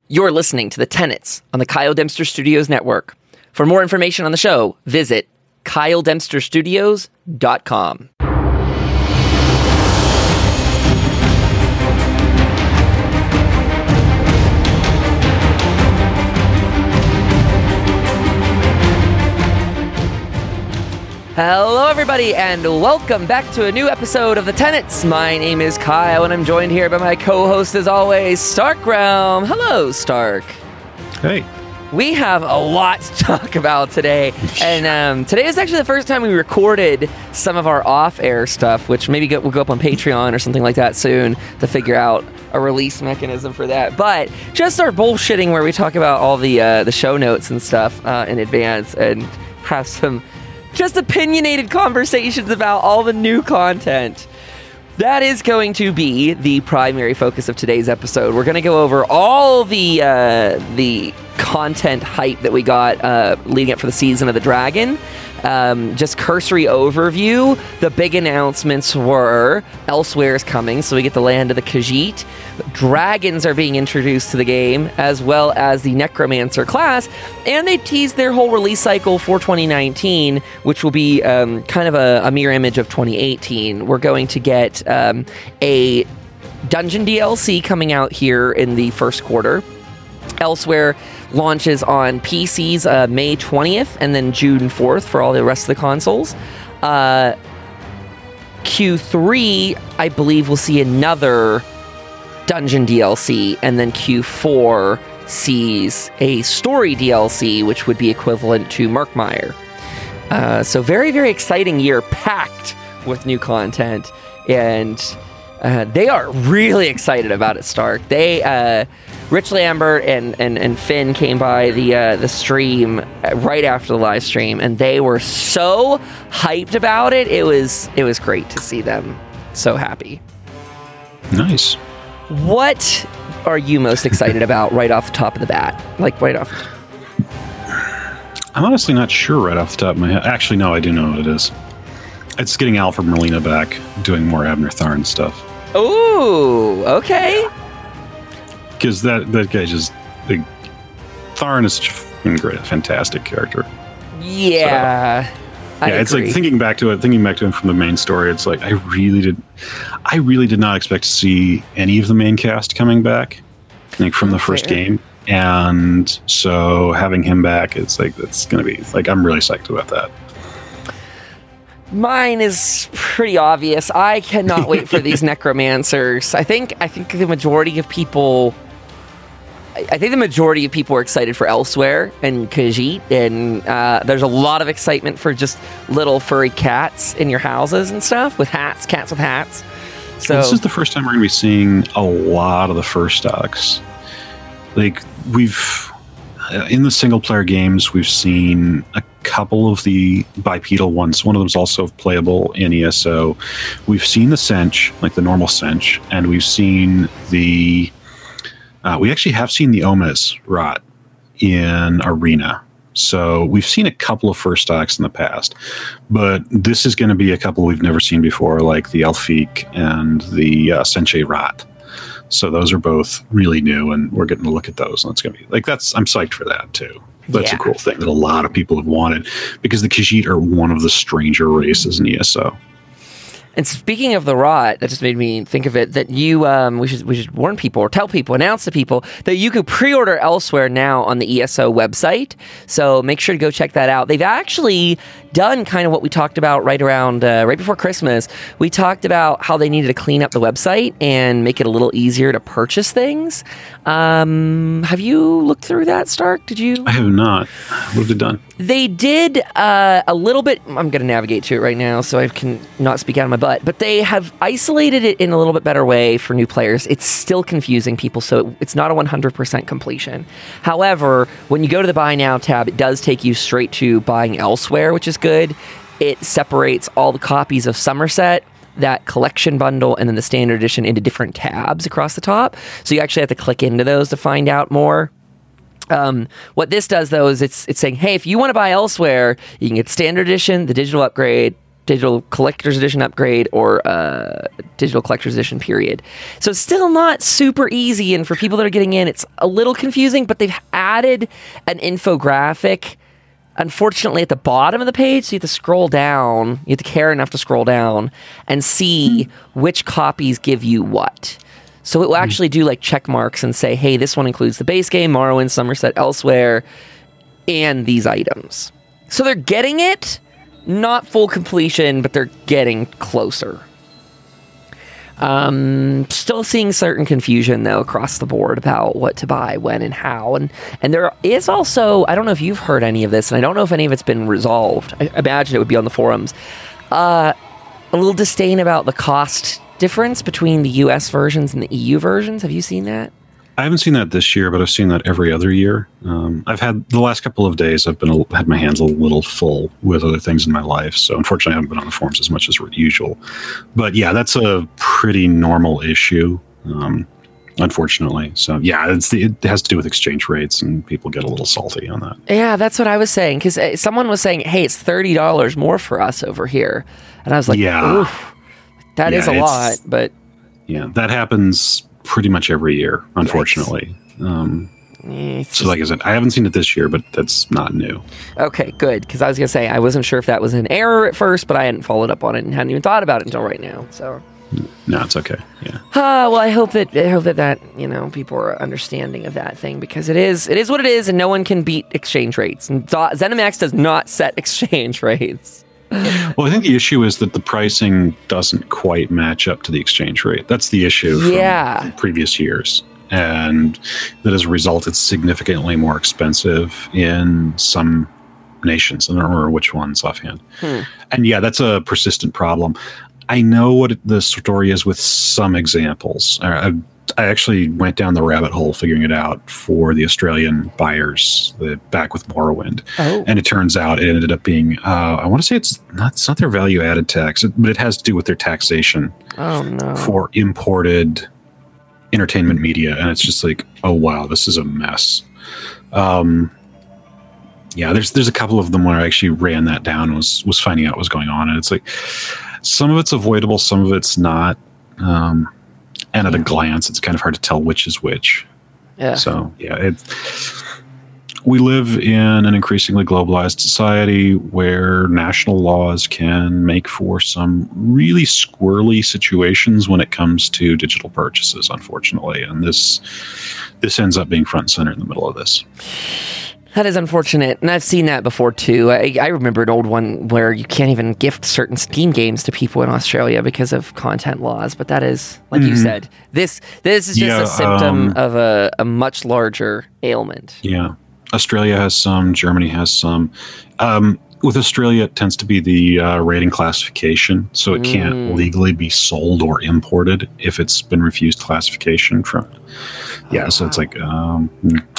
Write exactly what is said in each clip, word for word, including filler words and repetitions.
You're listening to The Tenets on the Kyle Dempster Studios Network. For more information on the show, visit kyle dempster studios dot com. Hello, everybody, and welcome back to a new episode of The Tenets. My name is Kyle, and I'm joined here by my co-host, as always, Stark Realm. Hello, Stark. Hey. We have a lot to talk about today, and um, today is actually the first time we recorded some of our off-air stuff, which maybe go, will go up on Patreon or something like that soon to figure out a release mechanism for that. But just our bullshitting where we talk about all the uh, the show notes and stuff uh, in advance and have some just opinionated conversations about all the new content. That is going to be the primary focus of today's episode. We're going to go over all the uh, the content hype that we got uh, leading up for the Season of the Dragon. Um, just cursory overview. The big announcements were Elsewhere is coming, so we get the land of the Khajiit. Dragons are being introduced to the game, as well as the Necromancer class, and they teased their whole release cycle for twenty nineteen, which will be um, kind of a, a mirror image of twenty eighteen. We're going to get um, a dungeon D L C coming out here in the first quarter. Elsewhere launches on P Cs uh, May twentieth and then June fourth for all the rest of the consoles. Uh, Q three, I believe, will see another dungeon D L C, and then Q four sees a story D L C, which would be equivalent to Murkmire. Uh, so very, very exciting year, packed with new content, and uh, they are really excited about it, Stark. They... Uh, Rich Lambert and, and, and Finn came by the uh, the stream right after the live stream, and they were so hyped about it. It was it was great to see them so happy. Nice. What are you most excited about right off the top of the bat? Like right off. I'm honestly not sure right off the top of my head. Actually, no, I do know what it is. It's getting Alfred Molina back doing more Abner Tharn stuff. Ooh, okay. Because that, that guy just... Like, Tharn is such a great, fantastic character. Yeah. So, I yeah, it's agree. like thinking back to it, thinking back to him from the main story, it's like I really did I really did not expect to see any of the main cast coming back, like from the first Fair. game. And so having him back, it's like it's gonna be like I'm really psyched about that. Mine is pretty obvious. I cannot wait for these necromancers. I think I think the majority of people I think the majority of people are excited for Elsewhere and Khajiit, and uh, there's a lot of excitement for just little furry cats in your houses and stuff with hats, cats with hats. So this is the first time we're going to be seeing a lot of the first stocks. Like we've uh, in the single player games, we've seen a couple of the bipedal ones. One of them's also playable in E S O. We've seen the Sench, like the normal Sench, and we've seen the. Uh, we actually have seen the Omes rot in Arena. So we've seen a couple of first stocks in the past, but this is going to be a couple we've never seen before, like the Elfique and the uh, Senche rot. So those are both really new, and we're getting to look at those. And it's going to be like that's. I'm psyched for that too. That's yeah. a cool thing that a lot of people have wanted because the Khajiit are one of the stranger races in E S O. And speaking of the rot, that just made me think of it, that you, um, we should we should warn people or tell people, announce to people that you could pre-order Elsewhere now on the E S O website. So make sure to go check that out. They've actually done kind of what we talked about right around, uh, right before Christmas. We talked about how they needed to clean up the website and make it a little easier to purchase things. Um, have you looked through that, Stark? Did you? I have not. What have they done? They did uh, a little bit. I'm going to navigate to it right now so I can not speak out of my butt. But they have isolated it in a little bit better way for new players. It's still confusing people, so it's not a one hundred percent completion. However, when you go to the Buy Now tab, it does take you straight to buying Elsewhere, which is good. It separates all the copies of Somerset, that collection bundle, and then the standard edition into different tabs across the top. So you actually have to click into those to find out more. Um, what this does, though, is it's it's saying, hey, if you want to buy Elsewhere, you can get standard edition, the digital upgrade, digital collector's edition upgrade or uh, digital collector's edition period. So it's still not super easy, and for people that are getting in, it's a little confusing, but they've added an infographic, unfortunately, at the bottom of the page, so you have to scroll down, you have to care enough to scroll down and see which copies give you what. So it will actually do like check marks and say, hey, this one includes the base game, Morrowind, Somerset, Elsewhere, and these items. So they're getting it, not full completion, but they're getting closer. Um, still seeing certain confusion, though, across the board about what to buy, when, and how. And and there is also, I don't know if you've heard any of this, and I don't know if any of it's been resolved. I imagine it would be on the forums. Uh, a little disdain about the cost difference between the U S versions and the E U versions. Have you seen that? I haven't seen that this year, but I've seen that every other year. Um, I've had the last couple of days, I've been a, had my hands a little full with other things in my life. So unfortunately, I haven't been on the forums as much as usual. But yeah, that's a pretty normal issue, um, unfortunately. So yeah, it's the, it has to do with exchange rates, and people get a little salty on that. Yeah, that's what I was saying. Because someone was saying, hey, it's thirty dollars more for us over here. And I was like, yeah, oof, that yeah, is a lot. But yeah, that happens pretty much every year, unfortunately. Um, eh, so like I said, I haven't seen it this year, but that's not new. Okay, good. Because I was going to say, I wasn't sure if that was an error at first, but I hadn't followed up on it and hadn't even thought about it until right now. So, no, it's okay. Yeah. Uh, well, I hope that I hope that, that you know people are understanding of that thing, because it is it is what it is, and no one can beat exchange rates. And ZeniMax does not set exchange rates. Well, I think the issue is that the pricing doesn't quite match up to the exchange rate. That's the issue yeah. from previous years. And that as a result, it's significantly more expensive in some nations. I don't remember which ones offhand. Hmm. And yeah, that's a persistent problem. I know what the story is with some examples. I, I actually went down the rabbit hole figuring it out for the Australian buyers the, back with Morrowind. Oh. And it turns out it ended up being, uh, I want to say it's not, it's not their value added tax, but it has to do with their taxation oh, no. for imported entertainment media. And it's just like, oh, wow, this is a mess. Um, yeah, there's there's a couple of them where I actually ran that down and was, was finding out what was going on. And it's like, some of it's avoidable, some of it's not. Um, And at a glance, it's kind of hard to tell which is which. Yeah. So, yeah, it, we live in an increasingly globalized society where national laws can make for some really squirrely situations when it comes to digital purchases, unfortunately. And this this ends up being front and center in the middle of this. That is unfortunate, and I've seen that before too. I, I remember an old one where you can't even gift certain Steam games to people in Australia because of content laws. But that is, like mm-hmm. you said, this this is just yeah, a symptom um, of a, a much larger ailment. Yeah, Australia has some, Germany has some. Um, with Australia, it tends to be the uh, rating classification, so it mm. can't legally be sold or imported if it's been refused classification from. Yeah, oh, so wow. it's like, um,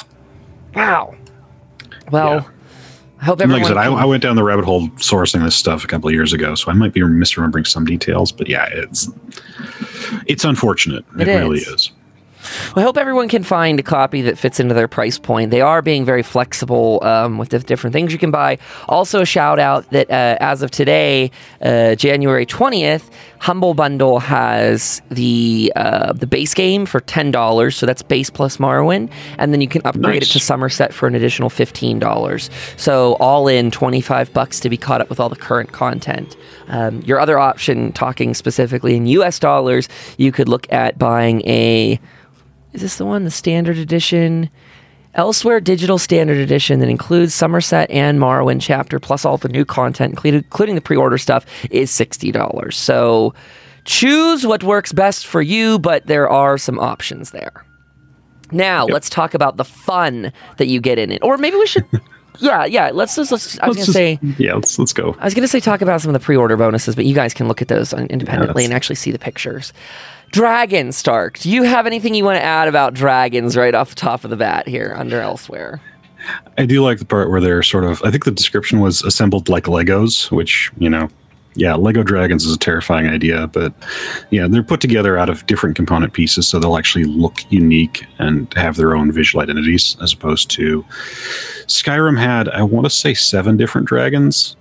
wow. Well, yeah. I hope everyone. Like I said, can... I, I went down the rabbit hole sourcing this stuff a couple of years ago, so I might be misremembering some details. But yeah, it's it's unfortunate. It, it is. really is. Well, I hope everyone can find a copy that fits into their price point. They are being very flexible um, with the different things you can buy. Also, a shout out that uh, as of today, uh, January twentieth, Humble Bundle has the uh, the base game for ten dollars. So that's base plus Morrowind. And then you can upgrade nice. it to Somerset for an additional fifteen dollars. So all in twenty-five bucks to be caught up with all the current content. Um, your other option, talking specifically in U S dollars, you could look at buying a... Is this the one? The standard edition? Elsewhere Digital Standard Edition that includes Somerset and Morrowind Chapter, plus all the new content, including the pre-order stuff, is sixty dollars. So choose what works best for you, but there are some options there. Now, yep. let's talk about the fun that you get in it. Or maybe we should... Yeah, yeah. Let's just. Let's, I was let's gonna just, say. Yeah, let's let's go. I was gonna say talk about some of the pre-order bonuses, but you guys can look at those independently yeah, and actually see the pictures. Dragon Stark. Do you have anything you want to add about dragons right off the top of the bat here under Elsewhere? I do like the part where they're sort of. I think the description was assembled like Legos, which you know. Yeah, Lego dragons is a terrifying idea, but yeah, they're put together out of different component pieces, so they'll actually look unique and have their own visual identities, as opposed to Skyrim had, I want to say, seven different dragons,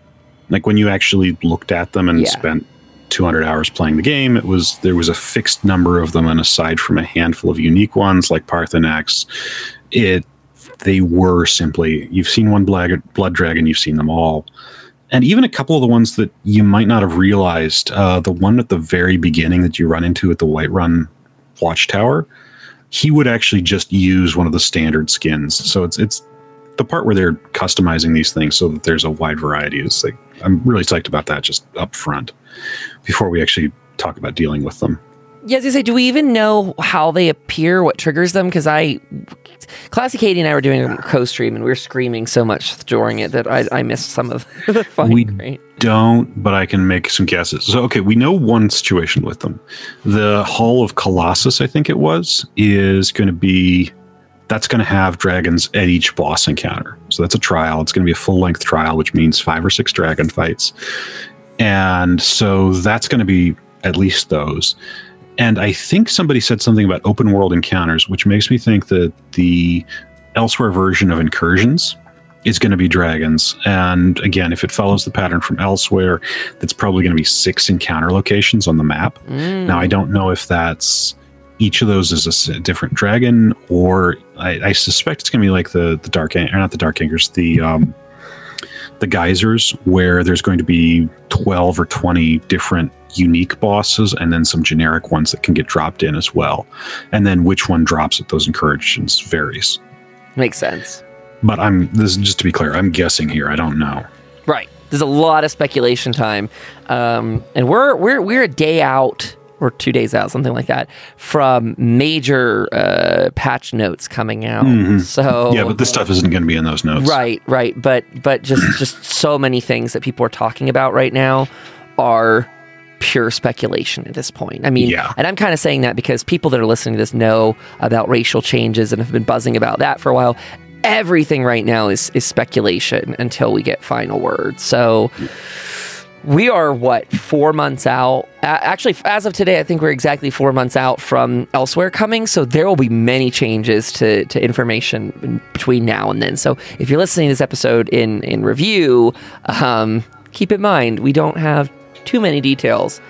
Like when you actually looked at them and Yeah. spent two hundred hours playing the game, it was there was a fixed number of them, and aside from a handful of unique ones like Parthenax, it they were simply, you've seen one blood, blood dragon, you've seen them all. And even a couple of the ones that you might not have realized, uh, the one at the very beginning that you run into at the Whiterun Watchtower, he would actually just use one of the standard skins. So it's it's the part where they're customizing these things so that there's a wide variety. Is like, I'm really psyched about that just up front before we actually talk about dealing with them. Yeah, as I say, do we even know how they appear, what triggers them? Because I, Classy Katie and I were doing a co-stream, and we were screaming so much during it that I, I missed some of the fun. We Great. don't, but I can make some guesses. So, okay, we know one situation with them. The Hall of Colossus, I think it was, is going to be, that's going to have dragons at each boss encounter. So that's a trial. It's going to be a full-length trial, which means five or six dragon fights. And so that's going to be at least those. And I think somebody said something about open world encounters, which makes me think that the Elsewhere version of Incursions is going to be dragons. And again, if it follows the pattern from Elsewhere, that's probably going to be six encounter locations on the map. Mm. Now, I don't know if that's each of those is a s- different dragon, or I, I suspect it's going to be like the the Dark, or not the Dark Anchors, the um, the Geysers, where there's going to be twelve or twenty different unique bosses, and then some generic ones that can get dropped in as well. And then which one drops at those incursions varies. Makes sense. But I'm this is just to be clear, I'm guessing here. I don't know. Right. There's a lot of speculation time, um, and we're we're we're a day out or two days out, something like that, from major uh, patch notes coming out. Mhm. So Yeah, but this stuff isn't going to be in those notes. Right, right. But but just just so many things that people are talking about right now are pure speculation at this point. I mean, Yeah. and I'm kind of saying that because people that are listening to this know about racial changes and have been buzzing about that for a while. Everything right now is is speculation until we get final word. So we are, what, four months out? A- actually, as of today, I think we're exactly four months out from Elsewhere coming. So there will be many changes to, to information in between now and then. So if you're listening to this episode in, in review, um, keep in mind, we don't have too many details.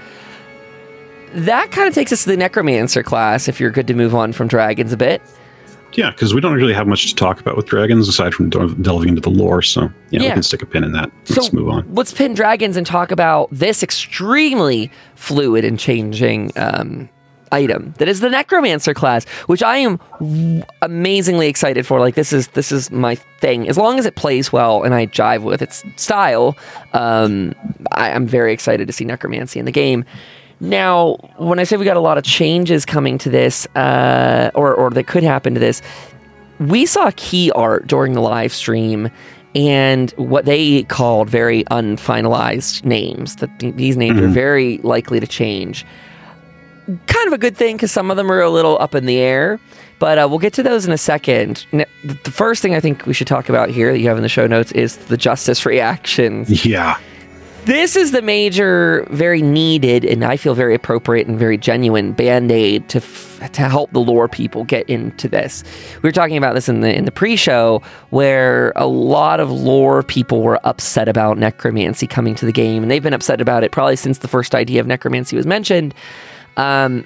That kind of takes us to the Necromancer class, if you're good to move on from dragons a bit. Yeah, because we don't really have much to talk about with dragons aside from del- delving into the lore. So yeah, Yeah. we can stick a pin in that. Let's So move on. let's pin dragons and talk about this extremely fluid and changing um, item that is the Necromancer class, which I am w- amazingly excited for. Like this is this is my thing. As long as it plays well and I jive with its style, um, I, I'm very excited to see Necromancy in the game. Now, when I say we got a lot of changes coming to this, uh, or or that could happen to this, we saw key art during the live stream and what they called very unfinalized names. That th- these names are very likely to change. Kind of a good thing because some of them are a little up in the air, but uh, we'll get to those in a second. N- the first thing I think we should talk about here that you have in the show notes is the Justice reactions. Yeah. This is the major, very needed, and I feel very appropriate and very genuine band-aid to f- to help the lore people get into this. We were talking about this in the in the pre-show, where a lot of lore people were upset about necromancy coming to the game, and they've been upset about it probably since the first idea of necromancy was mentioned. Um,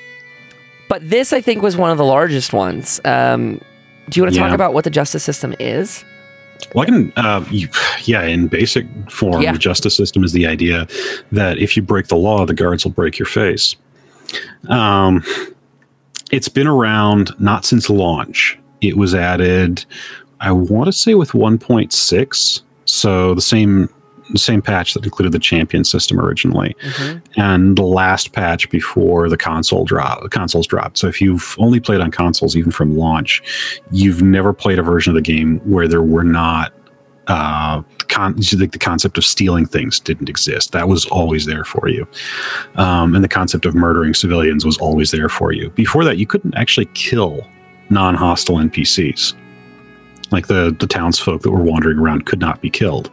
but this, I think, was one of the largest ones. Um, do you want to Yeah. talk about what the justice system is? Well, I can, uh, you, yeah, in basic form, Yeah. the justice system is the idea that if you break the law, the guards will break your face. Um, it's been around not since launch. It was added, I want to say, with one point six, so the same the same patch that included the champion system originally, and the last patch before the console drop. The consoles dropped. So if you've only played on consoles, even from launch, you've never played a version of the game where there were not uh, con- the, the concept of stealing things didn't exist. That was always there for you, um, and the concept of murdering civilians was always there for you. Before that, you couldn't actually kill non-hostile N P Cs. Like the the townsfolk that were wandering around could not be killed.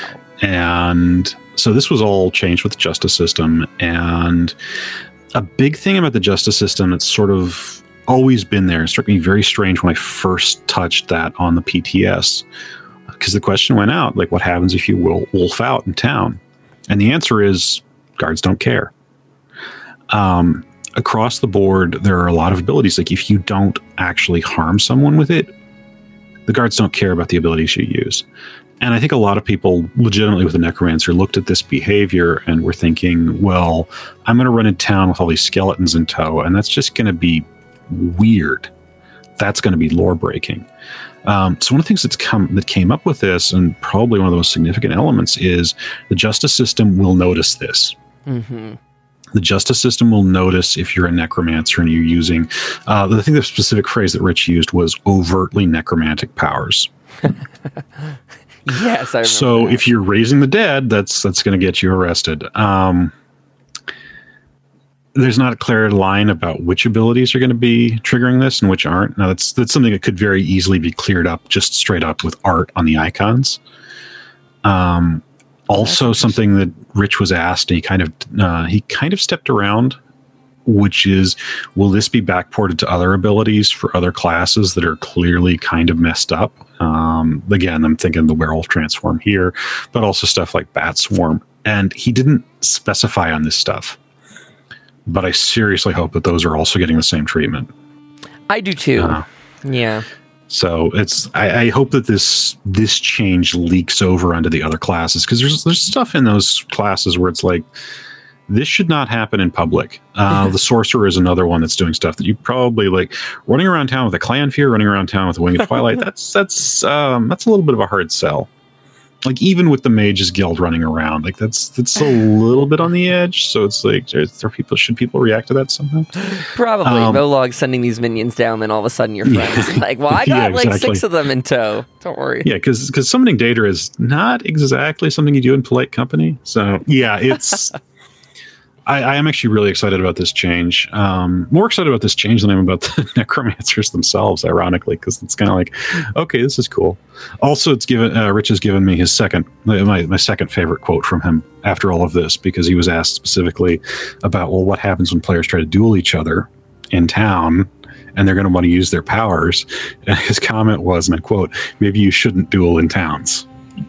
And so this was all changed with the justice system. And a big thing about the justice system that's sort of always been there, it struck me very strange when I first touched that on the P T S. because the question went out, like, what happens if you will wolf out in town? And the answer is guards don't care. Um, across the board, there are a lot of abilities. Like if you don't actually harm someone with it, the guards don't care about the abilities you use. And I think a lot of people legitimately with the Necromancer looked at this behavior and were thinking, well, I'm going to run in town with all these skeletons in tow, and that's just going to be weird. That's going to be lore breaking. Um, so one of the things that's come that came up with this, and probably one of the most significant elements, is the justice system will notice this. Mm-hmm. The justice system will notice if you're a necromancer and you're using, uh, I think the specific phrase that Rich used was overtly necromantic powers. Yes, I remember So that. if you're raising the dead, that's that's going to get you arrested. Um, there's not a clear line about which abilities are going to be triggering this and which aren't. Now, that's that's something that could very easily be cleared up just straight up with art on the icons. Um, also, something that Rich was asked, and he kind of uh, he kind of stepped around, which is, will this be backported to other abilities for other classes that are clearly kind of messed up? Um, again, I'm thinking the werewolf transform here, but also stuff like bat swarm. And he didn't specify on this stuff, but I seriously hope that those are also getting the same treatment. I do too. Uh, yeah. So it's I, I hope that this this change leaks over onto the other classes, because there's there's stuff in those classes where it's like, this should not happen in public. Uh, the Sorcerer is another one that's doing stuff that you probably like running around town with a Clan Fear, running around town with a Winged Twilight. That's that's um, that's a little bit of a hard sell. Like even with the Mages Guild running around, like that's that's a little bit on the edge. So it's like, are, are people should people react to that somehow? Probably. Um, Molog sending these minions down, then all of a sudden your friends Yeah. like, well, I got Yeah, like exactly. six of them in tow. Don't worry. Yeah, because because summoning Daedra is not exactly something you do in polite company. So yeah, it's. I, I am actually really excited about this change. Um, more excited about this change than I am about the necromancers themselves, ironically, because it's kind of like, okay, this is cool. Also, it's given uh, Rich has given me his second, my, my second favorite quote from him after all of this, because he was asked specifically about, well, what happens when players try to duel each other in town, and they're going to want to use their powers. And his comment was, and I quote, "Maybe you shouldn't duel in towns."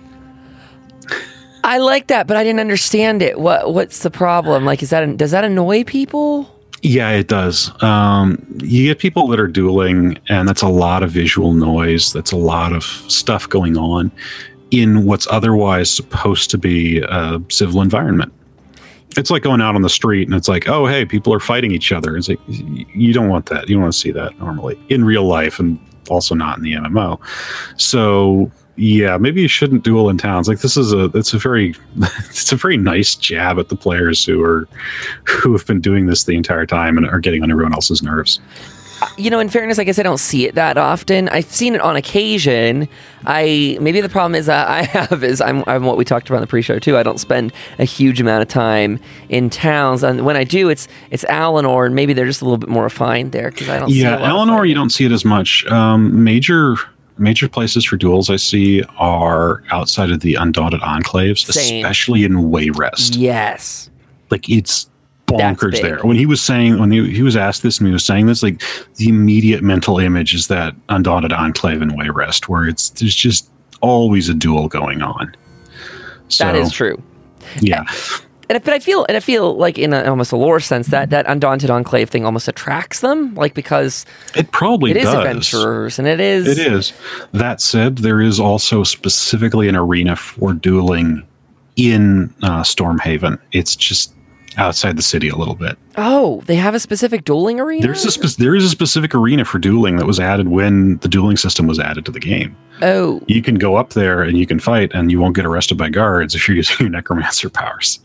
I like that, but I didn't understand it. What What's the problem? Like, is that does that annoy people? Yeah, it does. Um, you get people that are dueling, and that's a lot of visual noise. That's a lot of stuff going on in what's otherwise supposed to be a civil environment. It's like going out on the street, and it's like, oh, hey, people are fighting each other. It's like, you don't want that. You don't want to see that normally in real life, and also not in the M M O. So yeah, maybe you shouldn't duel in towns. Like this is a, it's a very, it's a very nice jab at the players who are, who have been doing this the entire time and are getting on everyone else's nerves. You know, in fairness, I guess I don't see it that often. I've seen it on occasion. I maybe the problem is that I have is I'm, I'm what we talked about in the pre-show too. I don't spend a huge amount of time in towns, and when I do, it's it's Alinor, and maybe they're just a little bit more refined there because I don't. Yeah, see a lot of Alinor, fighting. you don't see it as much. Um, major. Major places for duels I see are outside of the Undaunted Enclaves, Same. especially in Wayrest. Yes. Like it's That's bonkers big. there. When he was saying, when he, he was asked this and he was saying this, like the immediate mental image is that Undaunted Enclave in Wayrest, where it's there's just always a duel going on. So, That is true. Yeah. And but I feel and I feel like in a, almost a lore sense that that Undaunted Enclave thing almost attracts them, like because It probably it is does. adventurers and it is It is. That said, there is also specifically an arena for dueling in uh, Stormhaven. It's just outside the city a little bit. Oh, they have a specific dueling arena. There's a spe- there is a specific arena for dueling that was added when the dueling system was added to the game. Oh, You can go up there and you can fight, and you won't get arrested by guards if you're using your necromancer powers.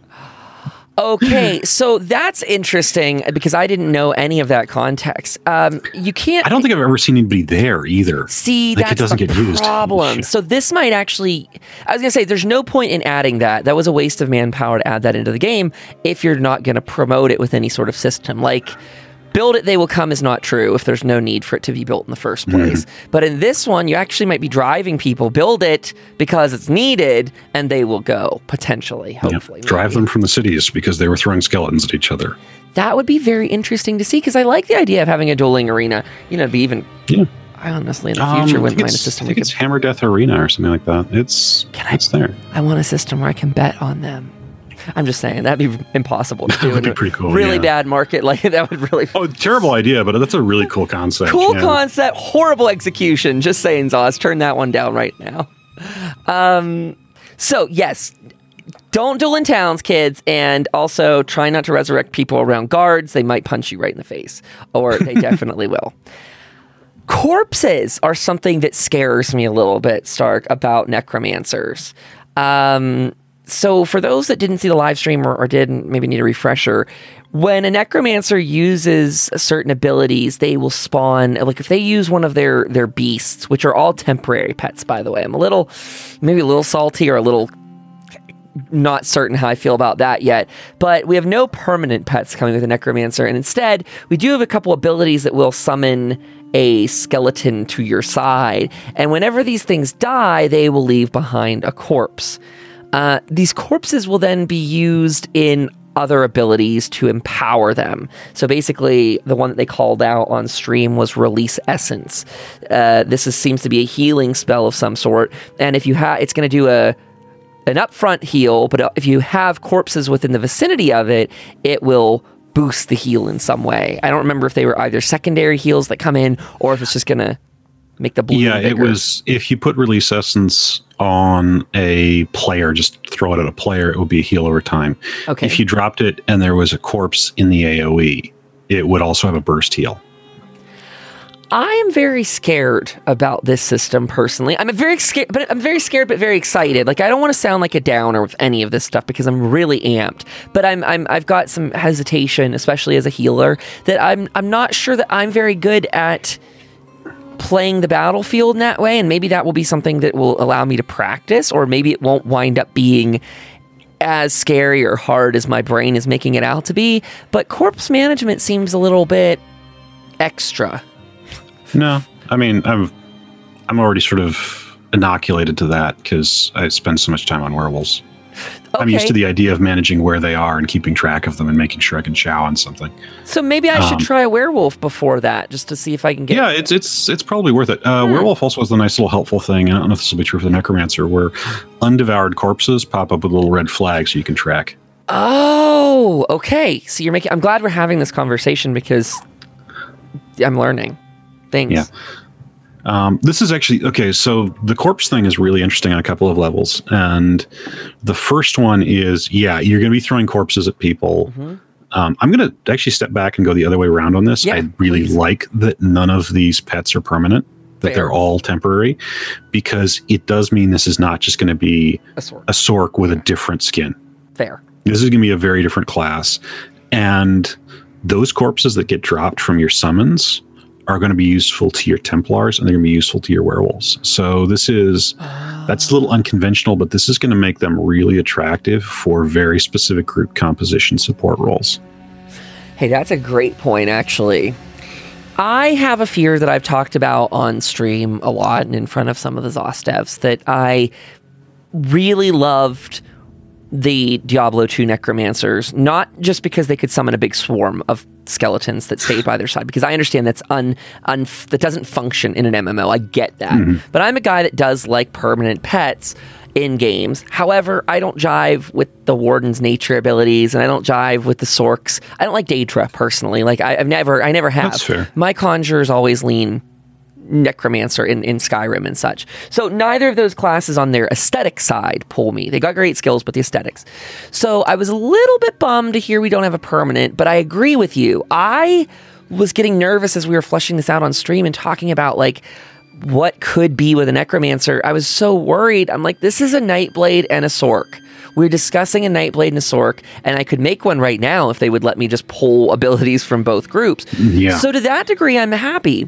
okay. So that's interesting because I didn't know any of that context. Um, you can't. I don't think I've ever seen anybody there either. See, Like, it that's doesn't the get used. problem. Shit. So this might actually, I was going to say, there's no point in adding that. That was a waste of manpower to add that into the game if you're not going to promote it with any sort of system. Like, build it, they will come is not true if there's no need for it to be built in the first place. Mm-hmm. But in this one, you actually might be driving people, build it because it's needed, and they will go, potentially, hopefully. Yep. Drive maybe. them from the cities because they were throwing skeletons at each other. That would be very interesting to see because I like the idea of having a dueling arena. You know, it'd be even... Yeah. I honestly, in the future, Um, I wouldn't think mind a it's- system I we think could. it's Hammer Death Arena or something like that. It's Can I- it's there. I want a system where I can bet on them. I'm just saying that'd be impossible to do. That would in be a pretty cool, Really yeah. bad market like that would really. Oh, terrible idea, but that's a really cool concept. Cool yeah. concept, horrible execution. Just saying, Zoz, turn that one down right now. Um, so yes, don't duel in towns, kids, and also try not to resurrect people around guards. They might punch you right in the face, or they definitely will. Corpses are something that scares me a little bit, Stark, about necromancers. Um, so for those that didn't see the live stream or, or didn't maybe need a refresher, when a necromancer uses certain abilities, they will spawn, like if they use one of their, their beasts, which are all temporary pets, by the way. I'm a little, maybe a little salty or a little not certain how I feel about that yet, but we have no permanent pets coming with a necromancer, and instead we do have a couple abilities that will summon a skeleton to your side, and whenever these things die, they will leave behind a corpse. Uh, these corpses will then be used in other abilities to empower them. So basically, the one that they called out on stream was Release Essence. Uh, this is, seems to be a healing spell of some sort, and if you have, it's going to do a an upfront heal, but if you have corpses within the vicinity of it, it will boost the heal in some way. I don't remember if they were either secondary heals that come in or if it's just going to make the bloom Yeah, bigger. it was, if you put Release Essence on a player, just throw it at a player, it would be a heal over time. Okay. If you dropped it and there was a corpse in the A O E, it would also have a burst heal. I am very scared about this system personally. I'm very scared, but I'm very scared, but very excited. Like I don't want to sound like a downer with any of this stuff because I'm really amped. But I'm, I'm, I've got some hesitation, especially as a healer, that I'm, I'm not sure that I'm very good at playing the battlefield in that way. And maybe that will be something that will allow me to practice, or maybe it won't wind up being as scary or hard as my brain is making it out to be. But corpse management seems a little bit extra. No, I mean, I'm I'm already sort of inoculated to that because I spend so much time on werewolves. Okay. I'm used to the idea of managing where they are and keeping track of them and making sure I can chow on something. So maybe I should Um, try a werewolf before that, just to see if I can get. Yeah, it's it's it's probably worth it. Uh, Hmm. Werewolf also has the nice little helpful thing. I don't know if this will be true for the Necromancer, where undevoured corpses pop up with a little red flag so you can track. Oh, okay. So you're making. I'm glad we're having this conversation because I'm learning things. Yeah. Um, this is actually okay. So the corpse thing is really interesting on a couple of levels, and the first one is yeah, you're going to be throwing corpses at people. Mm-hmm. Um, I'm going to actually step back and go the other way around on this. Yeah, I really please. like that none of these pets are permanent, that Fair. they're all temporary, because it does mean this is not just going to be A sword. a Sork with a different skin. Fair. This is going to be a very different class. And those corpses that get dropped from your summons are going to be useful to your Templars, and they're going to be useful to your werewolves. So this is, that's a little unconventional, but this is going to make them really attractive for very specific group composition support roles. Hey, that's a great point, actually. I have a fear that I've talked about on stream a lot and in front of some of the Zos devs that I really loved the Diablo two Necromancers, not just because they could summon a big swarm of skeletons that stayed by their side, because I understand that's un, un that doesn't function in an M M O. I get that. Mm-hmm. But I'm a guy that does like permanent pets in games. However, I don't jive with the Warden's nature abilities, and I don't jive with the Sorks. I don't like Daedra personally. Like I, I've never, I never have. That's fair. My conjurers always lean Necromancer in, in Skyrim and such. So neither of those classes on their aesthetic side pull me. They got great skills, but the aesthetics. So I was a little bit bummed to hear we don't have a permanent, but I agree with you. I was getting nervous as we were fleshing this out on stream and talking about like what could be with a Necromancer. I was so worried. I'm like, this is a Nightblade and a Sork. We're discussing a Nightblade and a Sork, and I could make one right now if they would let me just pull abilities from both groups. Yeah. So to that degree, I'm happy.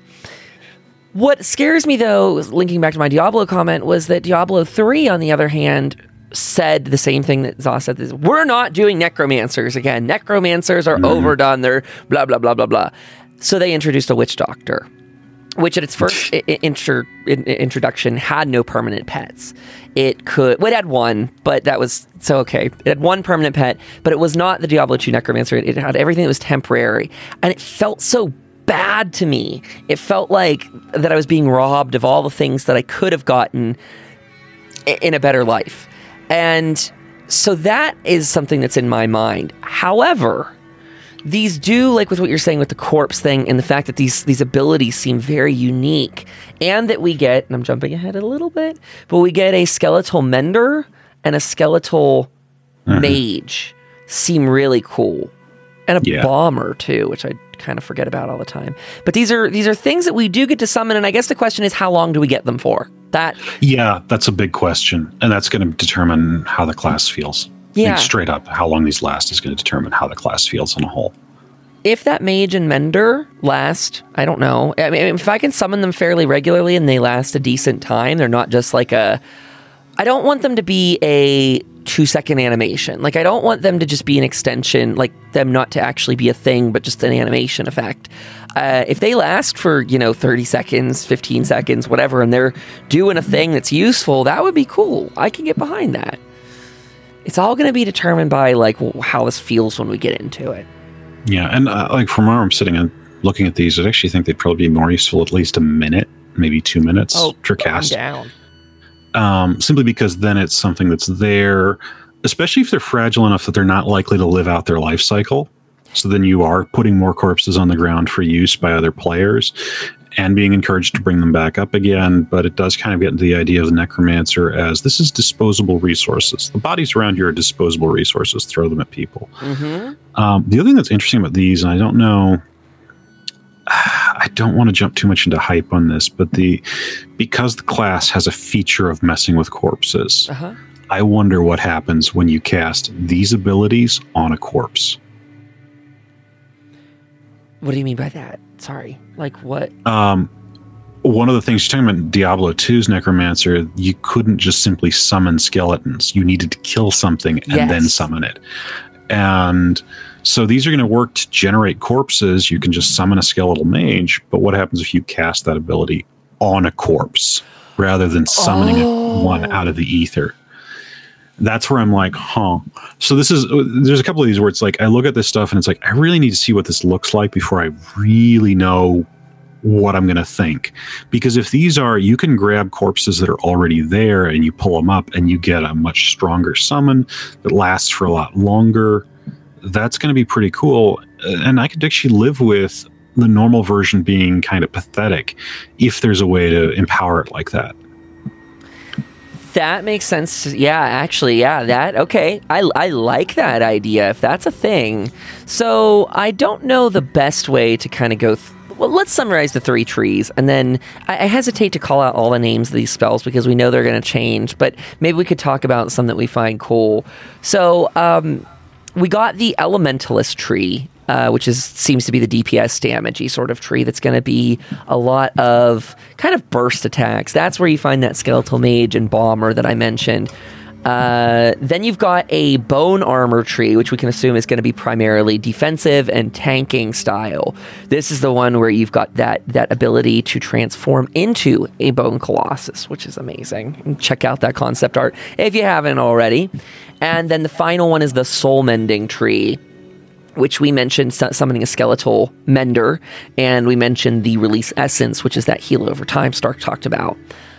What scares me, though, linking back to my Diablo comment, was that Diablo three, on the other hand, said the same thing that Zos said. This, we're not doing Necromancers again. Necromancers are overdone. They're blah, blah, blah, blah, blah. So they introduced a Witch Doctor, which at its first I- I- intro- in- introduction had no permanent pets. It could, well, it had one, but that was, so okay. It had one permanent pet, but it was not the Diablo two Necromancer. It, it had everything that was temporary. And it felt so bad to me. It felt like that I was being robbed of all the things that I could have gotten in a better life. And so that is something that's in my mind. However, these do, like with what you're saying with the corpse thing and the fact that these these abilities seem very unique, and that we get, and I'm jumping ahead a little bit, but we get a skeletal mender and a skeletal mm-hmm. mage seem really cool. And a yeah. bomber too, which I kind of forget about all the time. But these are these are things that we do get to summon, and I guess the question is, how long do we get them for? That yeah, that's a big question, and that's going to determine how the class feels. Yeah, like straight up, how long these last is going to determine how the class feels on a whole. If that mage and mender last, I don't know. I mean, if I can summon them fairly regularly and they last a decent time, they're not just like a. I don't want them to be a two second animation. Like, I don't want them to just be an extension, like them not to actually be a thing, but just an animation effect. Uh, if they last for, you know, thirty seconds, fifteen seconds, whatever, and they're doing a thing that's useful, that would be cool. I can get behind that. It's all going to be determined by, like, how this feels when we get into it. Yeah, and uh, like from where I'm sitting and looking at these, I actually think they'd probably be more useful at least a minute, maybe two minutes oh, for cast. Down. Um, simply because then it's something that's there, especially if they're fragile enough that they're not likely to live out their life cycle. So then you are putting more corpses on the ground for use by other players and being encouraged to bring them back up again. But it does kind of get into the idea of the necromancer as this is disposable resources. The bodies around you are disposable resources. Throw them at people. Mm-hmm. Um, the other thing that's interesting about these, and I don't know, I don't want to jump too much into hype on this, but the because the class has a feature of messing with corpses, uh-huh. I wonder what happens when you cast these abilities on a corpse. What do you mean by that? Sorry. Like what? Um, one of the things you're talking about, Diablo two's Necromancer, you couldn't just simply summon skeletons. You needed to kill something and yes. then summon it. And so these are going to work to generate corpses. You can just summon a skeletal mage, but what happens if you cast that ability on a corpse rather than summoning oh. one out of the ether? That's where I'm like, huh. So this is, there's a couple of these where it's like, I look at this stuff and it's like, I really need to see what this looks like before I really know what I'm going to think. Because if these are, you can grab corpses that are already there and you pull them up and you get a much stronger summon that lasts for a lot longer. That's going to be pretty cool. And I could actually live with the normal version being kind of pathetic if there's a way to empower it like that. That makes sense. Yeah, actually, yeah, that, okay. I, I like that idea, if that's a thing. So I don't know the best way to kind of go... Th- well, let's summarize the three trees, and then I, I hesitate to call out all the names of these spells because we know they're going to change, but maybe we could talk about some that we find cool. So um, we got the Elementalist tree, Uh, which is seems to be the D P S damagey sort of tree that's going to be a lot of kind of burst attacks. That's where you find that skeletal mage and bomber that I mentioned. Uh, then you've got a bone armor tree, which we can assume is going to be primarily defensive and tanking style. This is the one where you've got that that ability to transform into a bone colossus, which is amazing. Check out that concept art if you haven't already. And then the final one is the soul mending tree, which we mentioned summoning a skeletal mender, and we mentioned the release essence, which is that heal over time Stark talked about.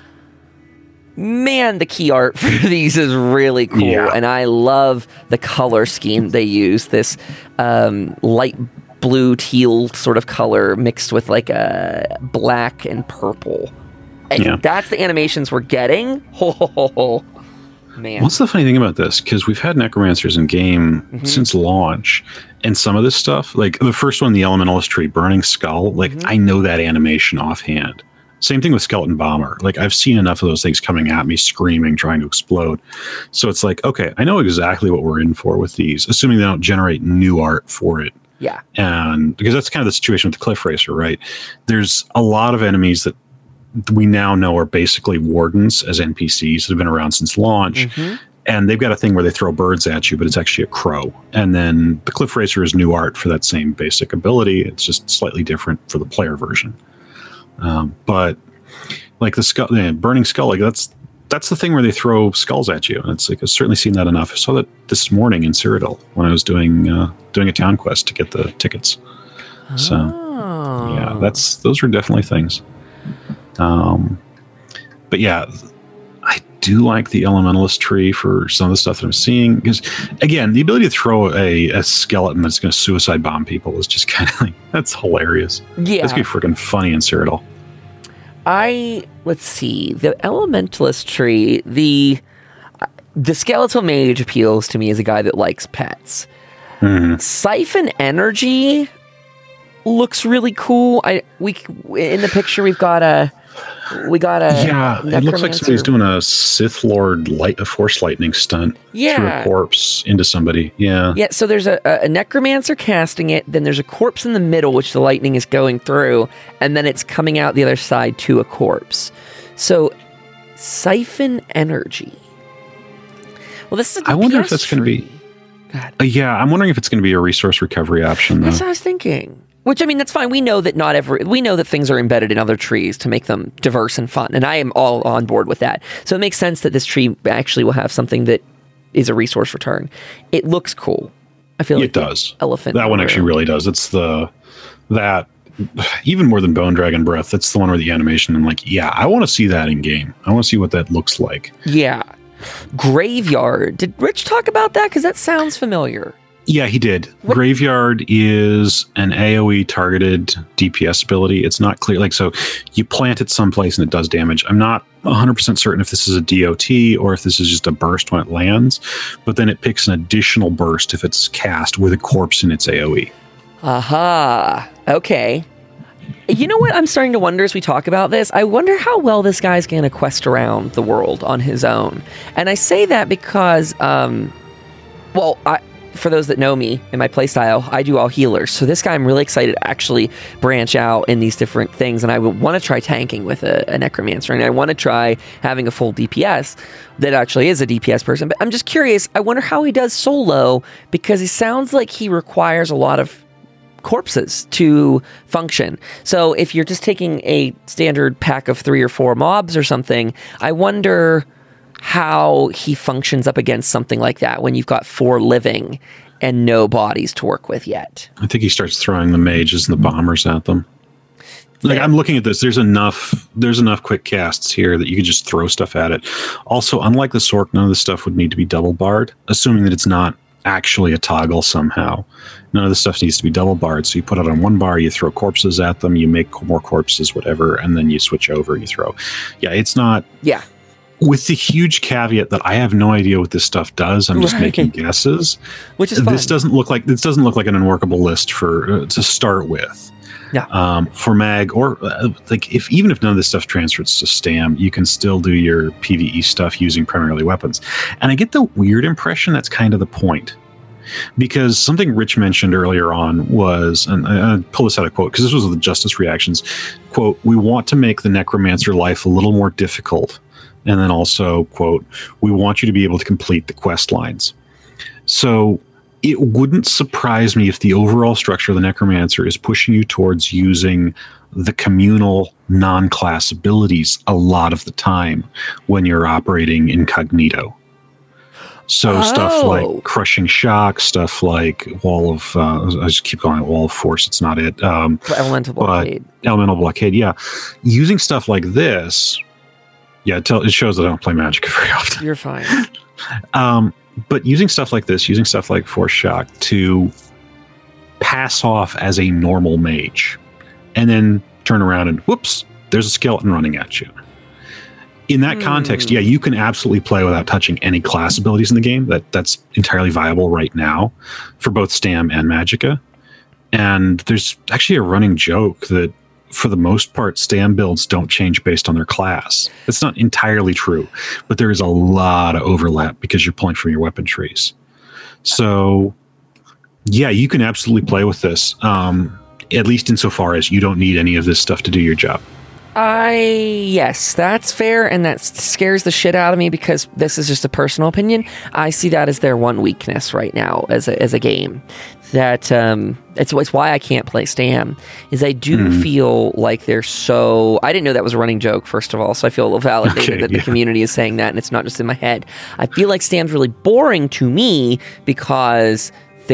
Man, the key art for these is really cool, yeah. and I love the color scheme they use. This um, light blue teal sort of color mixed with like a black and purple. And yeah. that's the animations we're getting. Ho, ho, ho, ho. Man. What's the funny thing about this? Because we've had necromancers in game mm-hmm. since launch, and some of this stuff, like the first one, the Elementalist tree, Burning Skull, like mm-hmm. I know that animation offhand. Same thing with Skeleton Bomber. Like I've seen enough of those things coming at me, screaming, trying to explode. So it's like, okay, I know exactly what we're in for with these, assuming they don't generate new art for it. Yeah. And because that's kind of the situation with the Cliff Racer, right? There's a lot of enemies that we now know are basically wardens as N P Cs that have been around since launch. Mm-hmm. And they've got a thing where they throw birds at you, but it's actually a crow. And then the Cliff Racer is new art for that same basic ability. It's just slightly different for the player version. Um, but like the skull, the Burning Skull, like that's that's the thing where they throw skulls at you. And it's like I've certainly seen that enough. I saw that this morning in Cyrodiil when I was doing uh, doing a town quest to get the tickets. So, Oh. yeah, that's those are definitely things. Um, but yeah, I do like the elementalist tree for some of the stuff that I'm seeing because, again, the ability to throw a, a skeleton that's going to suicide bomb people is just kind of like that's hilarious. Yeah. That's gonna be freaking funny in Cyrodiil. I let's see the elementalist tree. The the skeletal mage appeals to me as a guy that likes pets. Mm-hmm. Siphon energy looks really cool. I we in the picture we've got a we got a Yeah, it looks like somebody's doing a Sith Lord light a force lightning stunt Yeah. through a corpse into somebody. Yeah. Yeah, so there's a, a necromancer casting it, then there's a corpse in the middle which the lightning is going through, and then it's coming out the other side to a corpse. So siphon energy. Well, this is a I wonder if D P S that's going to be. tree. God. Uh, yeah, I'm wondering if it's going to be a resource recovery option though. That's what I was thinking. Which, I mean, that's fine. We know that not every, we know that things are embedded in other trees to make them diverse and fun. And I am all on board with that. So it makes sense that this tree actually will have something that is a resource return. It looks cool. I feel like It does. Elephant. That one or- actually really does. It's the that even more than Bone Dragon Breath. That's the one where the animation. I'm like, yeah, I want to see that in game. I want to see what that looks like. Yeah. Graveyard. Did Rich talk about that? Because that sounds familiar. Yeah, he did. What- Graveyard is an AoE targeted D P S ability. It's not clear. Like, so you plant it someplace and it does damage. I'm not one hundred percent certain if this is a D O T or if this is just a burst when it lands, but then it picks an additional burst if it's cast with a corpse in its AoE. Aha. Okay. You know what I'm starting to wonder as we talk about this? I wonder how well this guy's going to quest around the world on his own. And I say that because, um, well, I, for those that know me in my playstyle, I do all healers. So this guy, I'm really excited to actually branch out in these different things. And I would want to try tanking with a, a necromancer. And I want to try having a full D P S that actually is a D P S person. But I'm just curious. I wonder how he does solo because he sounds like he requires a lot of corpses to function. So if you're just taking a standard pack of three or four mobs or something, I wonder how he functions up against something like that when you've got four living and no bodies to work with yet. I think he starts throwing the mages and the bombers at them. Like, I'm looking at this. There's enough. There's enough quick casts here that you could just throw stuff at it. Also, unlike the Sork, none of this stuff would need to be double barred, assuming that it's not actually a toggle somehow. None of this stuff needs to be double barred. So you put it on one bar, you throw corpses at them, you make more corpses, whatever, and then you switch over and you throw. Yeah, it's not. Yeah. With the huge caveat that I have no idea what this stuff does, I'm just Right. making guesses. Which is fun. This doesn't look like this doesn't look like an unworkable list for uh, to start with. Yeah. Um, for Mag or uh, like if even if none of this stuff transfers to Stam, you can still do your PvE stuff using primarily weapons. And I get the weird impression that's kind of the point. Because something Rich mentioned earlier on was, and I, I pull this out of quote because this was the Justice reactions, quote, "We want to make the Necromancer life a little more difficult." And then also, quote, "We want you to be able to complete the quest lines." So it wouldn't surprise me if the overall structure of the Necromancer is pushing you towards using the communal non-class abilities a lot of the time when you're operating incognito. So Oh. stuff like Crushing Shock, stuff like Wall of, uh, I just keep calling it Wall of Force, it's not it. Um, Elemental but blockade. Elemental Blockade, yeah. Using stuff like this, yeah, it, tell, it shows that I don't play Magic very often. You're fine. Um, but using stuff like this, using stuff like Force Shock to pass off as a normal mage, and then turn around and whoops, there's a skeleton running at you. In that context, Hmm. yeah, you can absolutely play without touching any class abilities in the game. That that's entirely viable right now for both Stam and Magicka. And there's actually a running joke that for the most part, Stam builds don't change based on their class. It's not entirely true, but there is a lot of overlap because you're pulling from your weapon trees. So, yeah, you can absolutely play with this, um, at least insofar as you don't need any of this stuff to do your job. I yes, that's fair, and that scares the shit out of me because this is just a personal opinion. I see that as their one weakness right now as a as a game. That um, it's, it's why I can't play Stam. Is I do Mhm. feel like they're so. I didn't know that was a running joke. First of all, so I feel a little validated Okay, that yeah. the community is saying that, and it's not just in my head. I feel like Stam's really boring to me because their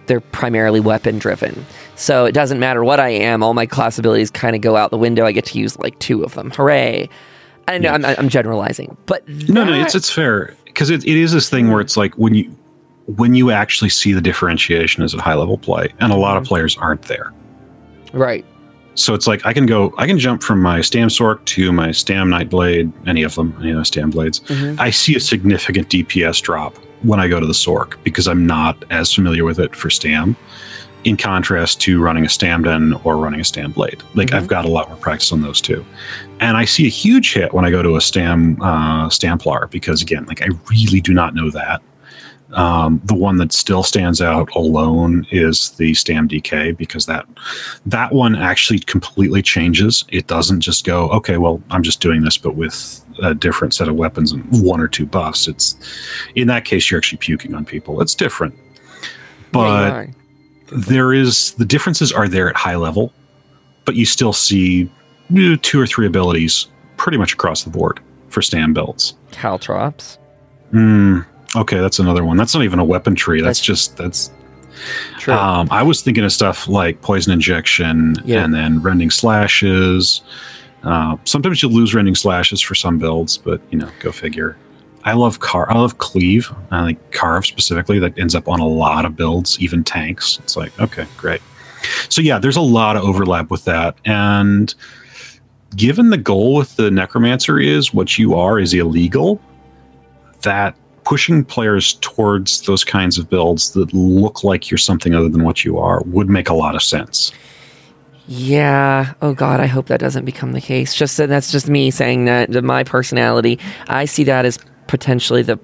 they're primarily weapon driven. So it doesn't matter what I am. All my class abilities kind of go out the window. I get to use like two of them. Hooray. I know yeah. I'm, I'm generalizing, but that... no, no, it's, it's fair. Cause it, it is this thing where it's like when you, when you actually see the differentiation is at high level play, and a lot of players aren't there. Right. So it's like I can go, I can jump from my Stam Sork to my Stam Nightblade, any of them, any of the Stam Blades. Mm-hmm. I see a significant D P S drop when I go to the Sork because I'm not as familiar with it for Stam, in contrast to running a Stamden or running a Stam Blade. Like mm-hmm. I've got a lot more practice on those two. And I see a huge hit when I go to a Stam uh, Stamplar because, again, like I really do not know that. Um, the one that still stands out alone is the Stam D K because that that one actually completely changes. It doesn't just go, okay, well, I'm just doing this, but with a different set of weapons and one or two buffs. It's in that case, you're actually puking on people. It's different, but yeah, there is the differences are there at high level, but you still see two or three abilities pretty much across the board for Stam builds. Caltrops. Hmm. Okay, that's another one. That's not even a weapon tree. That's, that's just that's. True. Um, I was thinking of stuff like poison injection yeah. and then rending slashes. Uh, sometimes you lose rending slashes for some builds, but you know, go figure. I love car. I love cleave. I like carve specifically. That ends up on a lot of builds, even tanks. It's like okay, great. So yeah, there's a lot of overlap with that, and given the goal with the necromancer is what you are is illegal, that. Pushing players towards those kinds of builds that look like you're something other than what you are would make a lot of sense. Yeah. Oh God, I hope that doesn't become the case. Just that's just me saying that. My personality, I see that as potentially the.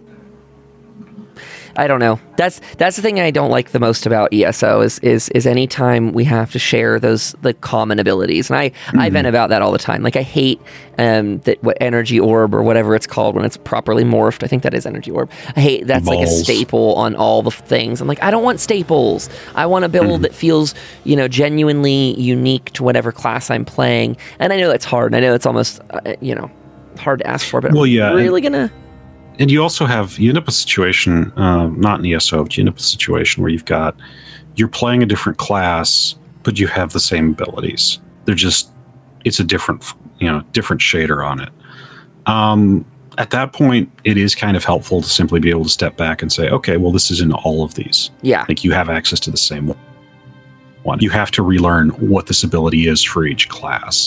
I don't know. That's that's the thing I don't like the most about E S O is is is any time we have to share those the common abilities, and I mm-hmm. I vent about that all the time. Like I hate um that what energy orb or whatever it's called when it's properly morphed. I think that is energy orb. I hate that's Balls. Like a staple on all the things. I'm like I don't want staples. I want a build mm-hmm. that feels you know genuinely unique to whatever class I'm playing. And I know that's hard. And I know it's almost uh, you know hard to ask for, but well, I'm yeah, really and- gonna. And you also have, you end up with a situation, uh, not in E S O, but you end up with a situation where you've got, you're playing a different class, but you have the same abilities. They're just, it's a different, you know, different shader on it. Um, at that point, it is kind of helpful to simply be able to step back and say, okay, well, this is in all of these. Yeah. Like you have access to the same one. You have to relearn what this ability is for each class.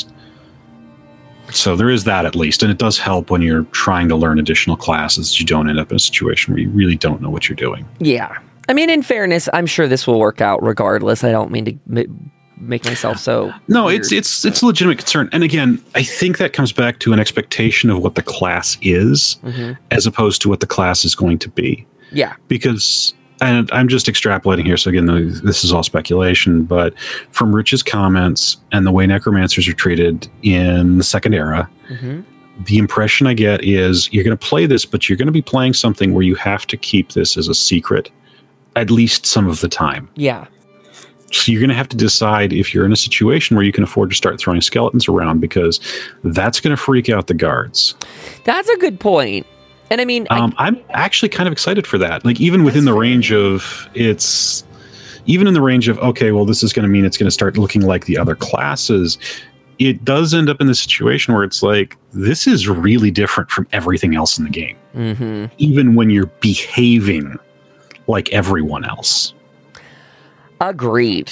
So there is that at least, and it does help when you're trying to learn additional classes. You don't end up in a situation where you really don't know what you're doing. Yeah. I mean, in fairness, I'm sure this will work out regardless. I don't mean to m- make myself so No, weird. it's it's it's a legitimate concern. And again, I think that comes back to an expectation of what the class is mm-hmm. as opposed to what the class is going to be. Yeah. Because... And I'm just extrapolating here, so again, this is all speculation, but from Rich's comments and the way necromancers are treated in the second era, mm-hmm. the impression I get is you're going to play this, but you're going to be playing something where you have to keep this as a secret, at least some of the time. Yeah. So you're going to have to decide if you're in a situation where you can afford to start throwing skeletons around, because that's going to freak out the guards. That's a good point. And I mean, um, I, I'm actually kind of excited for that. Like even within the range of it's, even in the range of, okay, well, this is going to mean it's going to start looking like the other classes. It does end up in the situation where it's like, this is really different from everything else in the game. Mm-hmm. Even when you're behaving like everyone else. Agreed.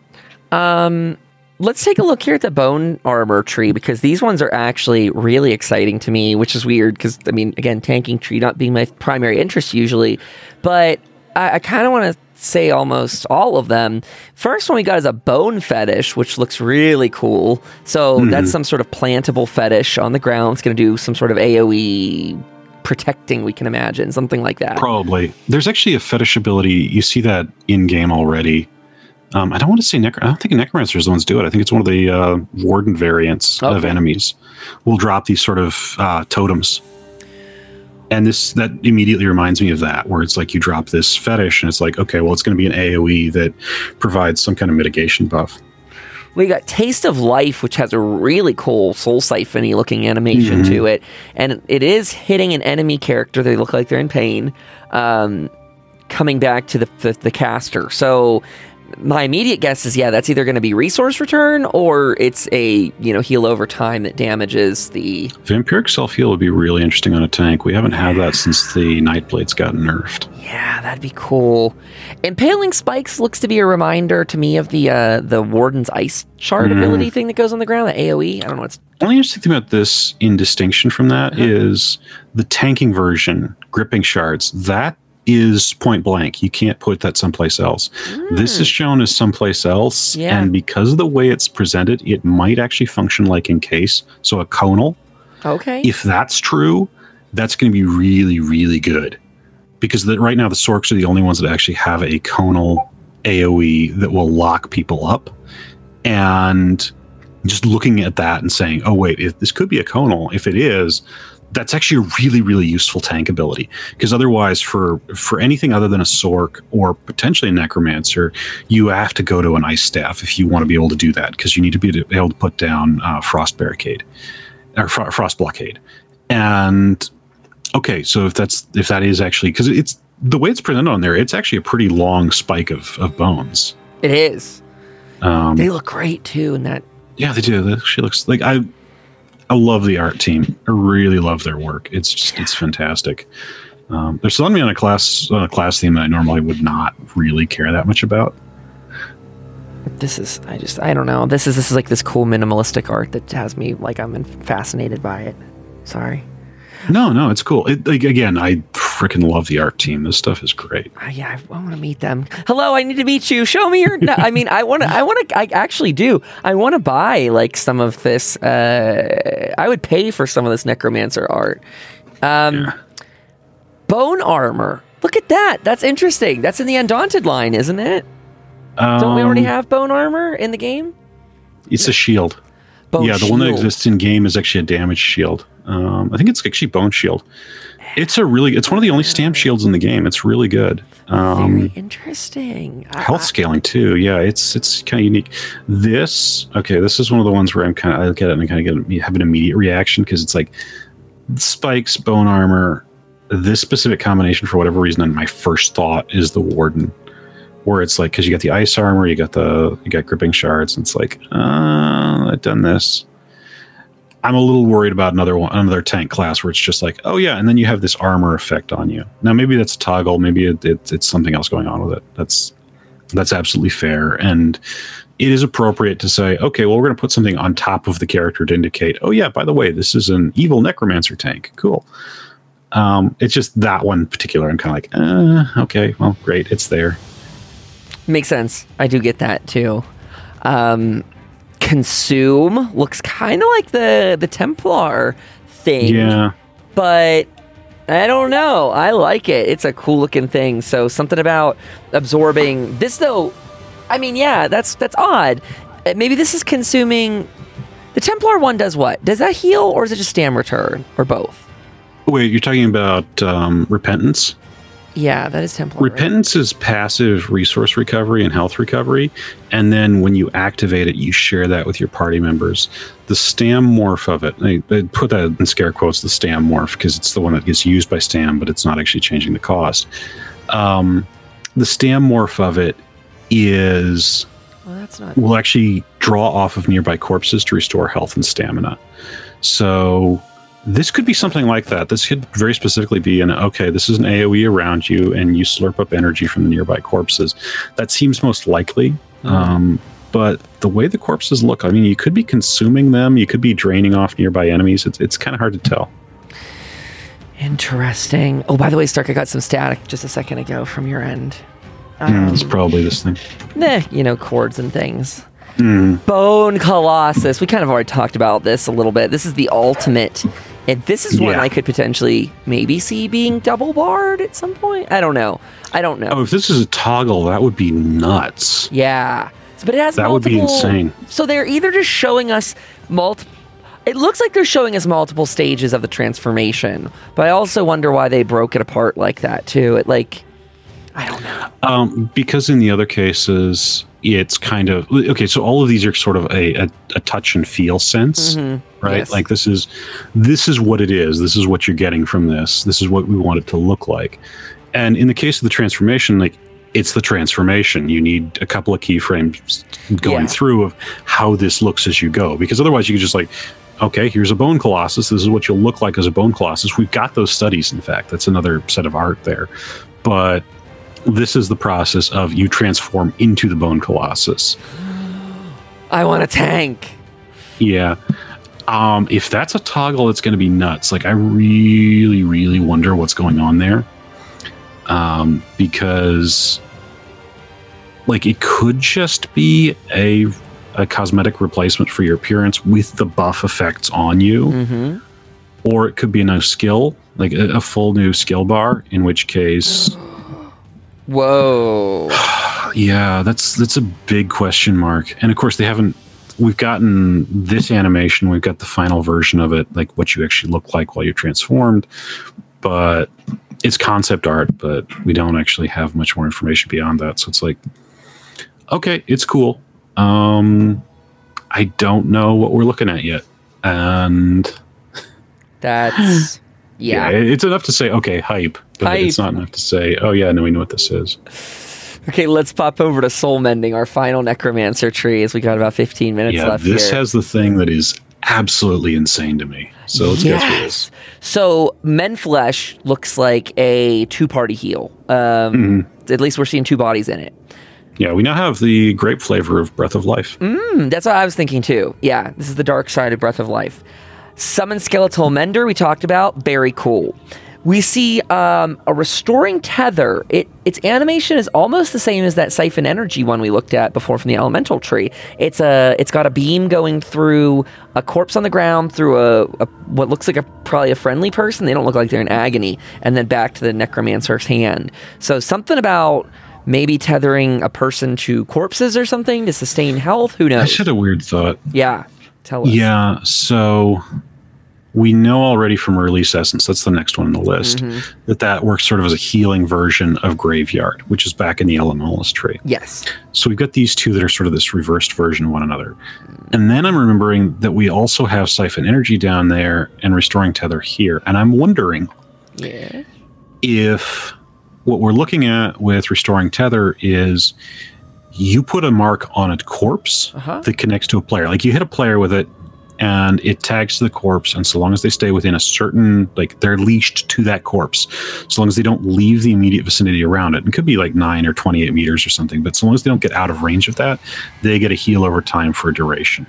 Um, Let's take a look here at the bone armor tree, because these ones are actually really exciting to me, which is weird because, I mean, again, tanking tree not being my primary interest usually, but I, I kind of want to say almost all of them. First one we got is a bone fetish, which looks really cool. So mm-hmm. that's some sort of plantable fetish on the ground. It's going to do some sort of AoE protecting, we can imagine, something like that. Probably. There's actually a fetish ability. You see that in-game already. Um, I don't want to say Necro. I don't think Necromancers are the ones do it. I think it's one of the uh, Warden variants okay. of enemies. Will drop these sort of uh, totems, and this that immediately reminds me of that, where it's like you drop this fetish, and it's like, okay, well, it's going to be an AoE that provides some kind of mitigation buff. We got Taste of Life, which has a really cool Soul Siphon-y looking animation mm-hmm. to it, and it is hitting an enemy character. They look like they're in pain. Um, coming back to the, the, the caster. So my immediate guess is, yeah, that's either going to be resource return or it's a, you know, heal over time that damages the... Vampiric self-heal would be really interesting on a tank. We haven't had that since the Nightblades got nerfed. Yeah, that'd be cool. Impaling Spikes looks to be a reminder to me of the uh, the Warden's Ice Shard mm. ability thing that goes on the ground, the AoE. I don't know what's... The only interesting thing about this, in distinction from that, uh-huh. is the tanking version, Gripping Shards. That is point blank. You can't put that someplace else. Mm. This is shown as someplace else, yeah. and because of the way it's presented, it might actually function like Encase, so a conal. Okay. If that's true, that's going to be really, really good. Because the, right now the Sorks are the only ones that actually have a conal AoE that will lock people up. And just looking at that and saying, oh, wait, if this could be a conal. If it is, that's actually a really, really useful tank ability. Because otherwise, for for anything other than a Sork or potentially a Necromancer, you have to go to an Ice Staff if you want to be able to do that. Because you need to be able to put down uh, Frost Barricade or fr- Frost Blockade. And okay, so if that's if that is actually, because it's the way it's presented on there, it's actually a pretty long spike of, of bones. It is. Um, they look great too in that. Yeah, they do. She looks like I. I love the art team. I really love their work. It's just it's fantastic. Um, they're selling me on a class on a class theme that I normally would not really care that much about. This is I just I don't know. This is this is like this cool minimalistic art that has me like I'm fascinated by it. Sorry. No, no, it's cool. It, like, again, I freaking love the art team. This stuff is great. Uh, yeah, I, I want to meet them. Hello, I need to meet you. Show me your. No, I mean, I want to. I want to. I actually do. I want to buy like some of this. Uh, I would pay for some of this Necromancer art. Um, yeah. Bone armor. Look at that. That's interesting. That's in the Undaunted line, isn't it? Um, Don't we already have bone armor in the game? It's a shield. Bone yeah, the shield. one that exists in game is actually a damage shield. Um, I think it's actually Bone Shield. It's a really, it's one of the only stamp shields in the game. It's really good. Um, Very interesting. Health scaling too. Yeah, it's it's kind of unique. This, okay, this is one of the ones where I'm kind of, I look at it and I kind of get have an immediate reaction because it's like spikes, bone armor. This specific combination, for whatever reason, and my first thought is the Warden, where it's like because you got the ice armor, you got the you got gripping shards, and it's like, uh, I've done this. I'm a little worried about another one, another tank class where it's just like, oh yeah, and then you have this armor effect on you. Now maybe that's a toggle, maybe it, it, it's something else going on with it. That's that's absolutely fair, and it is appropriate to say, okay, well we're going to put something on top of the character to indicate, oh yeah, by the way, this is an evil Necromancer tank. Cool. Um, it's just that one particular. I'm kind of like, uh, okay, well, great, it's there. Makes sense. I do get that too. Um, Consume looks kind of like the the Templar thing, yeah, but I don't know. I like it. It's a cool looking thing. So something about absorbing this, though. I mean, yeah, that's that's odd. Maybe this is consuming. The Templar one does what? Does that heal, or is it just stam return, or both? Wait, you're talking about um, Repentance? Yeah, that is Templar. Repentance right? is passive resource recovery and health recovery, and then when you activate it, you share that with your party members. The Stam morph of it, I, I put that in scare quotes, the Stam morph, because it's the one that gets used by Stam, but it's not actually changing the cost. Um, the Stam morph of it is... Well, that's not... will actually draw off of nearby corpses to restore health and stamina. So... this could be something like that. This could very specifically be an, okay, this is an AoE around you and you slurp up energy from the nearby corpses. That seems most likely. Um, but the way the corpses look, I mean, you could be consuming them. You could be draining off nearby enemies. It's it's kind of hard to tell. Interesting. Oh, by the way, Stark, I got some static just a second ago from your end. Um, mm, it's probably this thing. Nah, you know, chords and things. Mm. Bone Colossus. We kind of already talked about this a little bit. This is the ultimate. And this is one yeah. I could potentially maybe see being double barred at some point. I don't know. I don't know. Oh, if this is a toggle, that would be nuts. Yeah. So, but it has that multiple, would be insane. So they're either just showing us multiple... It looks like they're showing us multiple stages of the transformation. But I also wonder why they broke it apart like that, too. It, like... I don't know. Um, because in the other cases, it's kind of okay. So all of these are sort of a, a, a touch and feel sense, mm-hmm. right? Yes. Like this is this is what it is. This is what you're getting from this. This is what we want it to look like. And in the case of the transformation, like it's the transformation. You need a couple of keyframes going Yeah. through of how this looks as you go, because otherwise you could just like, okay, here's a bone colossus. This is what you'll look like as a bone colossus. We've got those studies. In fact, that's another set of art there. But this is the process of you transform into the bone colossus. I want a tank. Yeah. Um, if that's a toggle, it's going to be nuts. Like, I really, really wonder what's going on there. Um, because, like, it could just be a a cosmetic replacement for your appearance with the buff effects on you, Mm-hmm. or it could be a new skill, like a, a full new skill bar. In which case, Whoa. yeah, that's that's a big question mark. And of course, they haven't. We've gotten this animation. We've got the final version of it, like what you actually look like while you're transformed. But it's concept art, but we don't actually have much more information beyond that. So it's like, okay, it's cool. Um, I don't know what we're looking at yet. And That's yeah. yeah, it's enough to say, okay, hype. But Hype. it's not enough to say, oh yeah, no, we know what this is. Okay, let's pop over to Soul Mending, our final Necromancer tree, as we got about fifteen minutes Yeah, left this here. has the thing that is absolutely insane to me. So let's get through this. So Menflesh looks like a two-party heal. Um, Mm-hmm. At least we're seeing two bodies in it. Yeah, we now have the grape flavor of Breath of Life. Mm, that's what I was thinking too. Yeah, this is the dark side of Breath of Life. Summon Skeletal Mender, we talked about. Very cool. We see um, a Restoring Tether. It its animation is almost the same as that Siphon Energy one we looked at before from the Elemental Tree. It's a it's got a beam going through a corpse on the ground, through a, a what looks like a probably a friendly person. They don't look like they're in agony, and then back to the Necromancer's hand. So something about maybe tethering a person to corpses or something to sustain health. Who knows? I just had a weird thought. Yeah, tell us. Yeah, so we know already from Release Essence, that's the next one on the list, Mhm. that that works sort of as a healing version of Graveyard, which is back in the Elementalist tree. Yes. So we've got these two that are sort of this reversed version of one another. And then I'm remembering that we also have Siphon Energy down there and Restoring Tether here. And I'm wondering Yeah. if what we're looking at with Restoring Tether is you put a mark on a corpse Uh-huh. that connects to a player. Like you hit a player with it and it tags to the corpse, and so long as they stay within a certain, like they're leashed to that corpse, so long as they don't leave the immediate vicinity around it, it could be like nine or twenty-eight meters or something, but so long as they don't get out of range of that, they get a heal over time for a duration.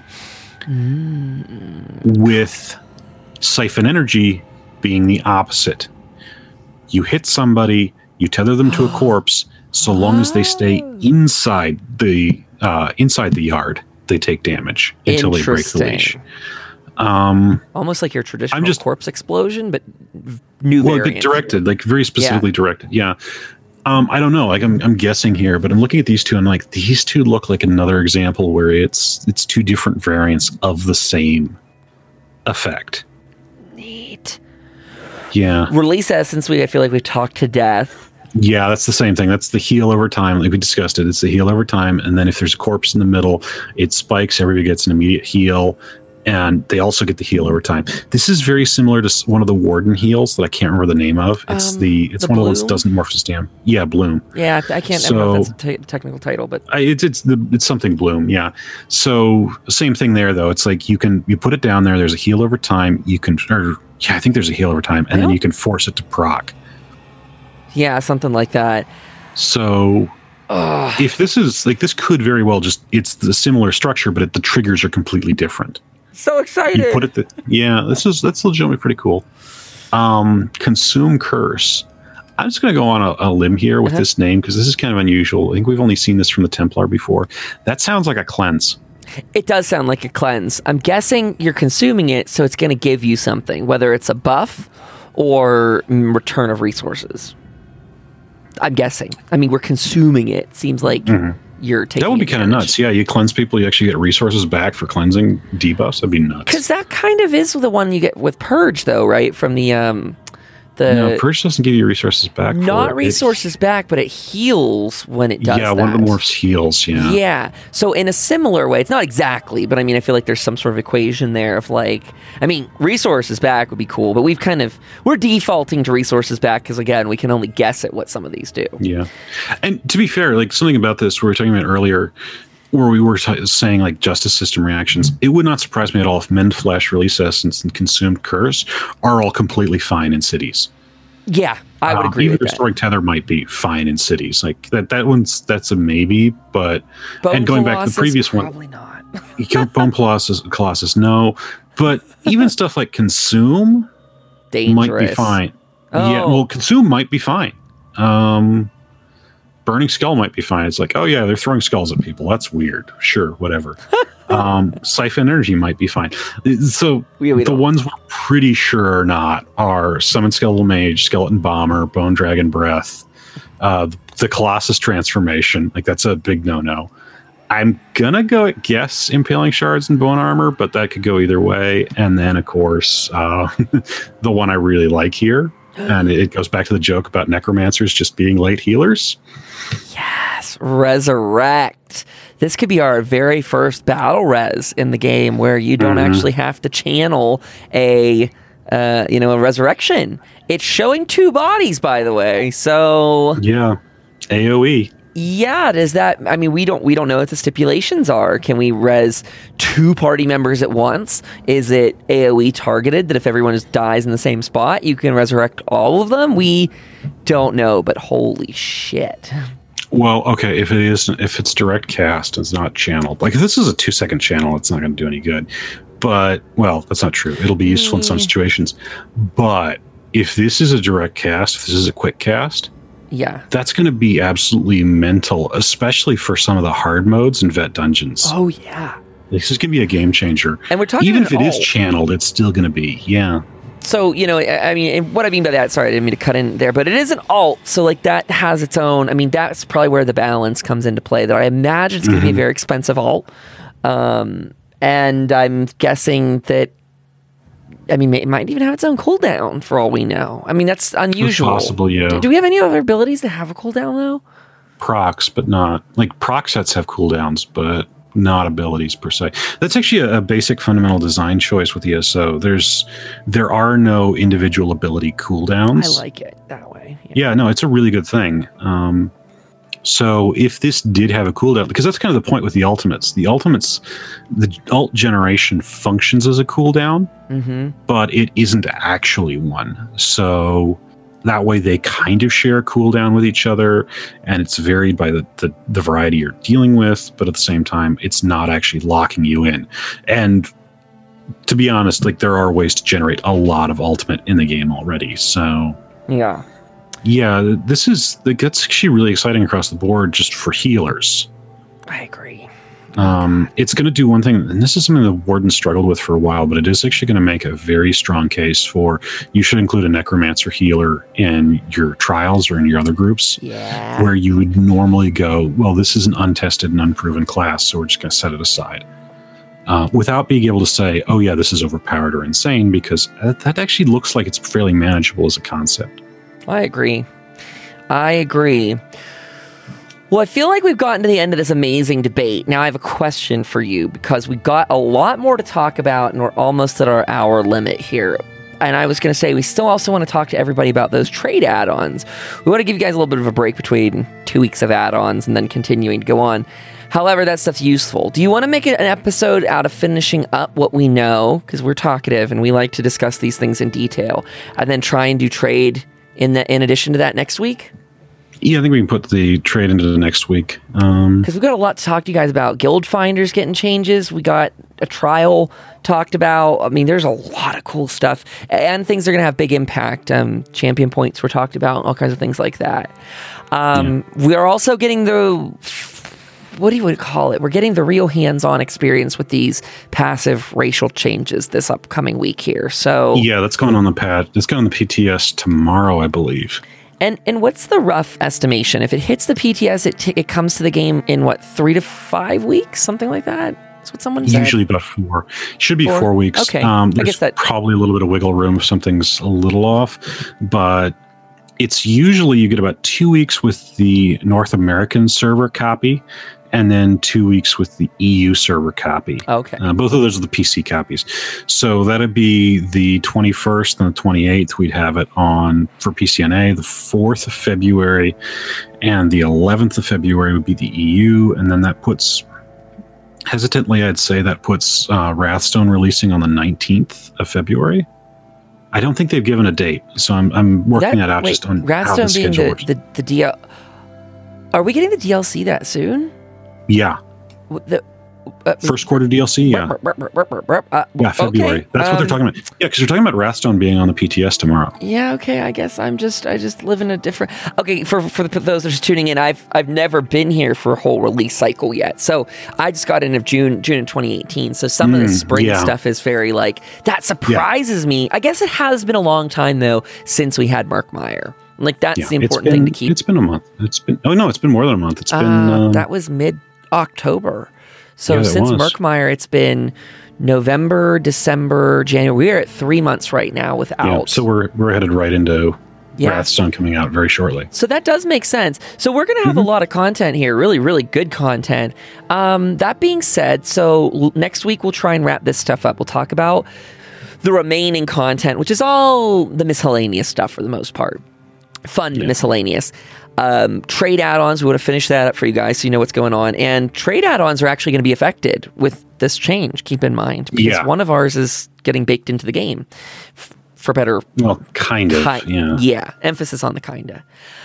Mm. With Siphon Energy being the opposite. You hit somebody, you tether them to a corpse, so long as they stay inside the uh, inside the yard, they take damage until they break the leash. Interesting. Um, Almost like your traditional I'm just- corpse explosion, but v- new well, variant. but directed, like very specifically directed. Yeah. Um, I don't know. Like I'm, I'm guessing here, but I'm looking at these two and I'm like, these two look like another example where it's it's two different variants of the same effect. Neat. Yeah. Release Essence, we I feel like we've talked to death. Yeah, that's the same thing. That's the heal over time. Like we discussed it. It's the heal over time. And then if there's a corpse in the middle, it spikes. Everybody gets an immediate heal. And they also get the heal over time. This is very similar to s- one of the Warden heals that I can't remember the name of. It's Um, the it's the one of the ones that Bloom? doesn't morph to stam. Yeah, Bloom. Yeah, I can't remember if So- that's a t- technical title, but I, it's it's the it's something Bloom. Yeah. So same thing there though. It's like you can you put it down there. There's a heal over time. You can or yeah, I think there's a heal over time, and then Well- you can force it to proc. yeah, something like that. So Ugh. if this is like this could very well just it's the similar structure, but it, the triggers are completely different. So excited. You put it th- yeah, this is that's legitimately pretty cool. Um, Consume Curse. I'm just going to go on a, a limb here with Uh-huh. this name because this is kind of unusual. I think we've only seen this from the Templar before. That sounds like a cleanse. It does sound like a cleanse. I'm guessing you're consuming it, so it's going to give you something, whether it's a buff or mm, return of resources. I'm guessing. I mean, we're consuming it. Seems like Mhm. you're taking. That would be kind of nuts. Yeah, you cleanse people, you actually get resources back for cleansing debuffs. That'd be nuts. Because that kind of is the one you get with Purge, though, right? From the um, The no, purge doesn't give you resources back. not for it. resources it, back, but it heals when it does. Yeah, that. one of the morphs heals. Yeah. Yeah. So in a similar way, it's not exactly, but I mean, I feel like there's some sort of equation there of like, I mean, resources back would be cool, but we've kind of we're defaulting to resources back because again, we can only guess at what some of these do. Yeah, and to be fair, like something about this we were talking about earlier, where we were t- saying like justice system reactions, it would not surprise me at all if Mend Flesh, Release Essence, and Consumed Curse are all completely fine in cities. Yeah, I would um, agree even with that. Restoring Tether might be fine in cities. Like that that one's that's a maybe, but Bone and going Colossus, back to the previous probably one, not. you killed Bone Colossus, Colossus, no, but even stuff like Consume Dangerous. might be fine. Yeah, Oh. well, Consume might be fine. Um, Burning Skull might be fine. It's like, oh yeah, they're throwing skulls at people. That's weird. Sure, whatever. um, Siphon Energy might be fine. So We- we the don't- ones we're pretty sure are not are Summon Skeletal Mage, Skeleton Bomber, Bone Dragon Breath, uh, the Colossus transformation. Like that's a big no-no. I'm gonna go at guess Impaling Shards and Bone Armor, but that could go either way. And then of course, uh, the one I really like here, and it goes back to the joke about necromancers just being late healers. Yes, Resurrect. This could be our very first battle res in the game where you don't Mhm. actually have to channel a uh, you know, a resurrection. It's showing two bodies, by the way. So Yeah, A O E. yeah, does that I mean we don't we don't know what the stipulations are. Can we res two party members at once? Is it A O E targeted that if everyone just dies in the same spot, you can resurrect all of them? We don't know, but holy shit. Well, okay, if it is, if it's direct cast, it's not channeled. Like if this is a two second channel, it's not going to do any good. But well, that's not true. It'll be useful in some Mm. situations. But if this is a direct cast, if this is a quick cast, Yeah. that's going to be absolutely mental, especially for some of the hard modes and vet dungeons. Oh yeah. This is going to be a game changer. And we're talking Even if about it is alt. channeled, it's still going to be, yeah. So, you know, I I mean, and what I mean by that, sorry, I didn't mean to cut in there, but it is an alt. So, like, that has its own, I mean, that's probably where the balance comes into play, that I imagine it's going to be a very expensive alt. Um, and I'm guessing that, I mean, it might even have its own cooldown for all we know. I mean, that's unusual. possible, yeah. Do, do we have any other abilities that have a cooldown, though? Procs, but not like proc sets have cooldowns, but not abilities per se. That's actually a, a basic fundamental design choice with E S O. There's there are no individual ability cooldowns. I like it that way. Yeah, no, it's a really good thing. Um, so if this did have a cooldown, because that's kind of the point with the ultimates. The ultimates, the alt generation functions as a cooldown, Mm-hmm. but it isn't actually one. So that way they kind of share a cooldown with each other, and it's varied by the, the, the variety you're dealing with, but at the same time, it's not actually locking you in. And to be honest, like there are ways to generate a lot of ultimate in the game already. So Yeah. yeah, this is like, that's actually really exciting across the board just for healers. I agree. Um, it's going to do one thing, and this is something the Warden struggled with for a while, but it is actually going to make a very strong case for you should include a necromancer healer in your trials or in your other groups, Yeah. where you would normally go, well, this is an untested and unproven class, so we're just going to set it aside. Uh, without being able to say, oh yeah, this is overpowered or insane, because that, that actually looks like it's fairly manageable as a concept. I agree. I agree. Well, I feel like we've gotten to the end of this amazing debate. Now I have a question for you because we got a lot more to talk about and we're almost at our hour limit here. And I was going to say, we still also want to talk to everybody about those trade add-ons. We want to give you guys a little bit of a break between two weeks of add-ons and then continuing to go on. However, that stuff's useful. Do you want to make it an episode out of finishing up what we know? Because we're talkative and we like to discuss these things in detail. And then try and do trade in the in addition to that next week? Yeah, I think we can put the trade into the next week. Um, Because we've got a lot to talk to you guys about. Guild Finders getting changes. We got a trial talked about. I mean, there's a lot of cool stuff. And things are going to have big impact. Um, champion points were talked about. All kinds of things like that. Um, yeah. We are also getting the... What do you would call it? We're getting the real hands-on experience with these passive racial changes this upcoming week here. So yeah, that's going on the pad. That's going on the P T S tomorrow, I believe. And and what's the rough estimation? If it hits the P T S, it t- it comes to the game in what, three to five weeks, something like that? That's what someone said. Usually about four. Should be four, Four? weeks. Okay. Um, I there's guess that- probably a little bit of wiggle room if something's a little off, but it's usually you get about two weeks with the North American server copy, and then two weeks with the E U server copy. Okay. Uh, both of those are the P C copies. So that'd be the twenty-first and the twenty-eighth. We'd have it on for P C N A. The fourth of February and the eleventh of February would be the E U. And then that puts, hesitantly, I'd say that puts uh, Wrathstone releasing on the nineteenth of February. I don't think they've given a date. So I'm, I'm working that, that out wait, just on how the Wrathstone being schedule the, works. the, the D L... Are we getting the D L C that soon? Yeah. The, uh, First quarter D L C, yeah. Uh, Yeah, February. okay. That's what they're Um, talking about. Yeah, because you're talking about Wrathstone being on the P T S tomorrow. Yeah, okay. I guess I'm just I just live in a different. Okay, for for the, those that are just tuning in, I've I've never been here for a whole release cycle yet. So I just got in of June June of twenty eighteen. So some of the Mm, spring yeah. stuff is very like that surprises me. I guess it has been a long time though since we had Mark Meyer. Like that's Yeah, the it's important been, thing to keep. It's been a month. It's been oh no, it's been more than a month. It's been Uh, um, that was mid October. So Yeah, it since was. Merkmeyer, it's been November, December, January. We're at three months right now without. yeah. So we're we're headed right into Yeah. Wrathstone coming out very shortly. So that does make sense. So we're going to have Mm-hmm. a lot of content here, really, really good content. Um, that being said, so l- next week we'll try and wrap this stuff up. We'll talk about the remaining content, which is all the miscellaneous stuff for the most part. Fun Yeah. miscellaneous. Um, trade add-ons, we would have finished that up for you guys so you know what's going on. And trade add-ons are actually going to be affected with this change, keep in mind. Because Yeah. one of ours is getting baked into the game f- for better Well, kind of. Ki- yeah. yeah, emphasis on the kinda.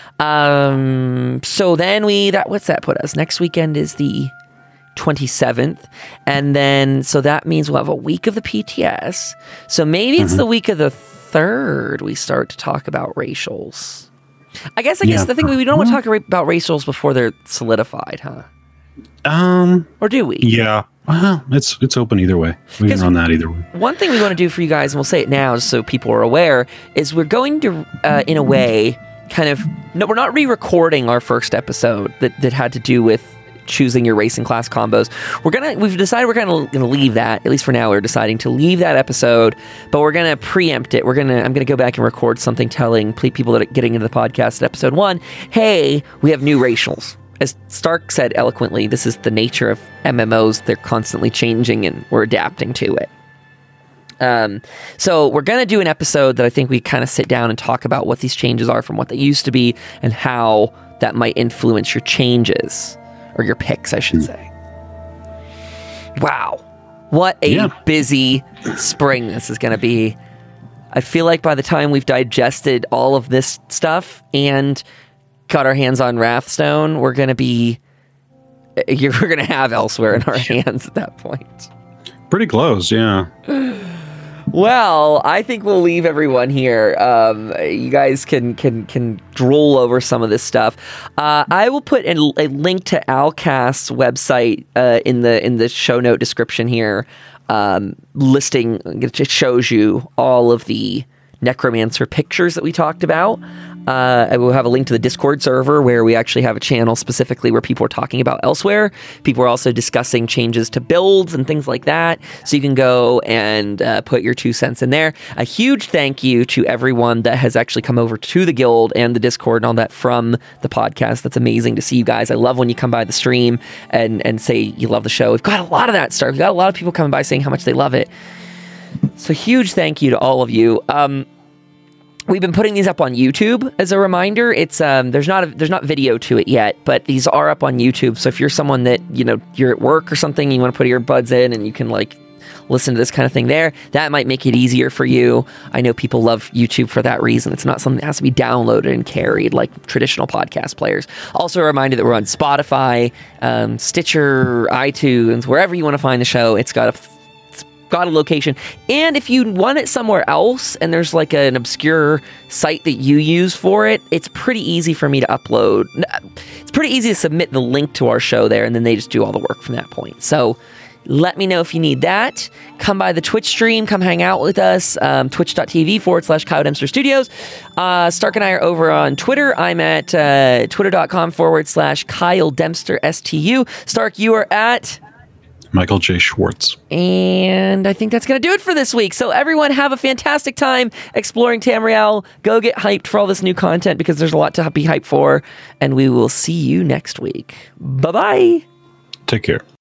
Um, so then we that what's that put us? Next weekend is the twenty-seventh, and then so that means we'll have a week of the P T S. So maybe it's Mm-hmm. the week of the third we start to talk about racials. I guess I guess Yeah. the thing we don't want to talk ra- about racials before they're solidified, huh? Um. Or do we? Yeah. Well, it's it's open either way. We can 'Cause- run that either way. One thing we want to do for you guys, and we'll say it now so people are aware, is we're going to, uh, in a way, kind of, no, we're not re-recording our first episode that, that had to do with choosing your racing class combos. We're gonna, we've decided we're gonna, gonna leave that, at least for now, we're deciding to leave that episode, but we're gonna preempt it. We're gonna, I'm gonna go back and record something telling ple- people that are getting into the podcast at episode one, hey, we have new racials. As Stark said eloquently, this is the nature of M M Os. They're constantly changing and we're adapting to it. Um, so we're going to do an episode that I think we kind of sit down and talk about what these changes are from what they used to be and how that might influence your changes or your picks, I should say. Wow. What a Yeah. busy spring this is going to be. I feel like by the time we've digested all of this stuff and got our hands on Wrathstone, we're going to be, you're, we're going to have elsewhere in our hands at that point. Pretty close. Yeah. Well, I think we'll leave everyone here. Um, you guys can can can drool over some of this stuff. Uh, I will put a, a link to Alcast's website uh, in the in the show note description here, um, listing. It shows you all of the Necromancer pictures that we talked about. Uh, I will have a link to the Discord server where we actually have a channel specifically where people are talking about elsewhere. People are also discussing changes to builds and things like that. So you can go and uh, put your two cents in there. A huge thank you to everyone that has actually come over to the guild and the Discord and all that from the podcast. That's amazing to see you guys. I love when you come by the stream and, and say you love the show. We've got a lot of that stuff. We've got a lot of people coming by saying how much they love it. So huge thank you to all of you. Um, We've been putting these up on YouTube as a reminder. It's um, there's not a, there's not video to it yet, but these are up on YouTube. So if you're someone that, you know, you're at work or something, you want to put your earbuds in and you can like listen to this kind of thing there, that might make it easier for you. I know people love YouTube for that reason. It's not something that has to be downloaded and carried like traditional podcast players. Also a reminder that we're on Spotify, um, Stitcher, iTunes, wherever you want to find the show. It's got a got a location. And if you want it somewhere else and there's like an obscure site that you use for it, it's pretty easy for me to upload. It's pretty easy to submit the link to our show there and then they just do all the work from that point. So let me know if you need that. Come by the Twitch stream. Come hang out with us. Um, Twitch.tv forward slash Kyle Dempster Studios. Uh, Stark and I are over on Twitter. I'm at uh, twitter.com forward slash Kyle Dempster S T U. Stark, you are at... Michael J. Schwartz. And I think that's going to do it for this week. So everyone have a fantastic time exploring Tamriel. Go get hyped for all this new content because there's a lot to be hyped for. And we will see you next week. Bye-bye. Take care.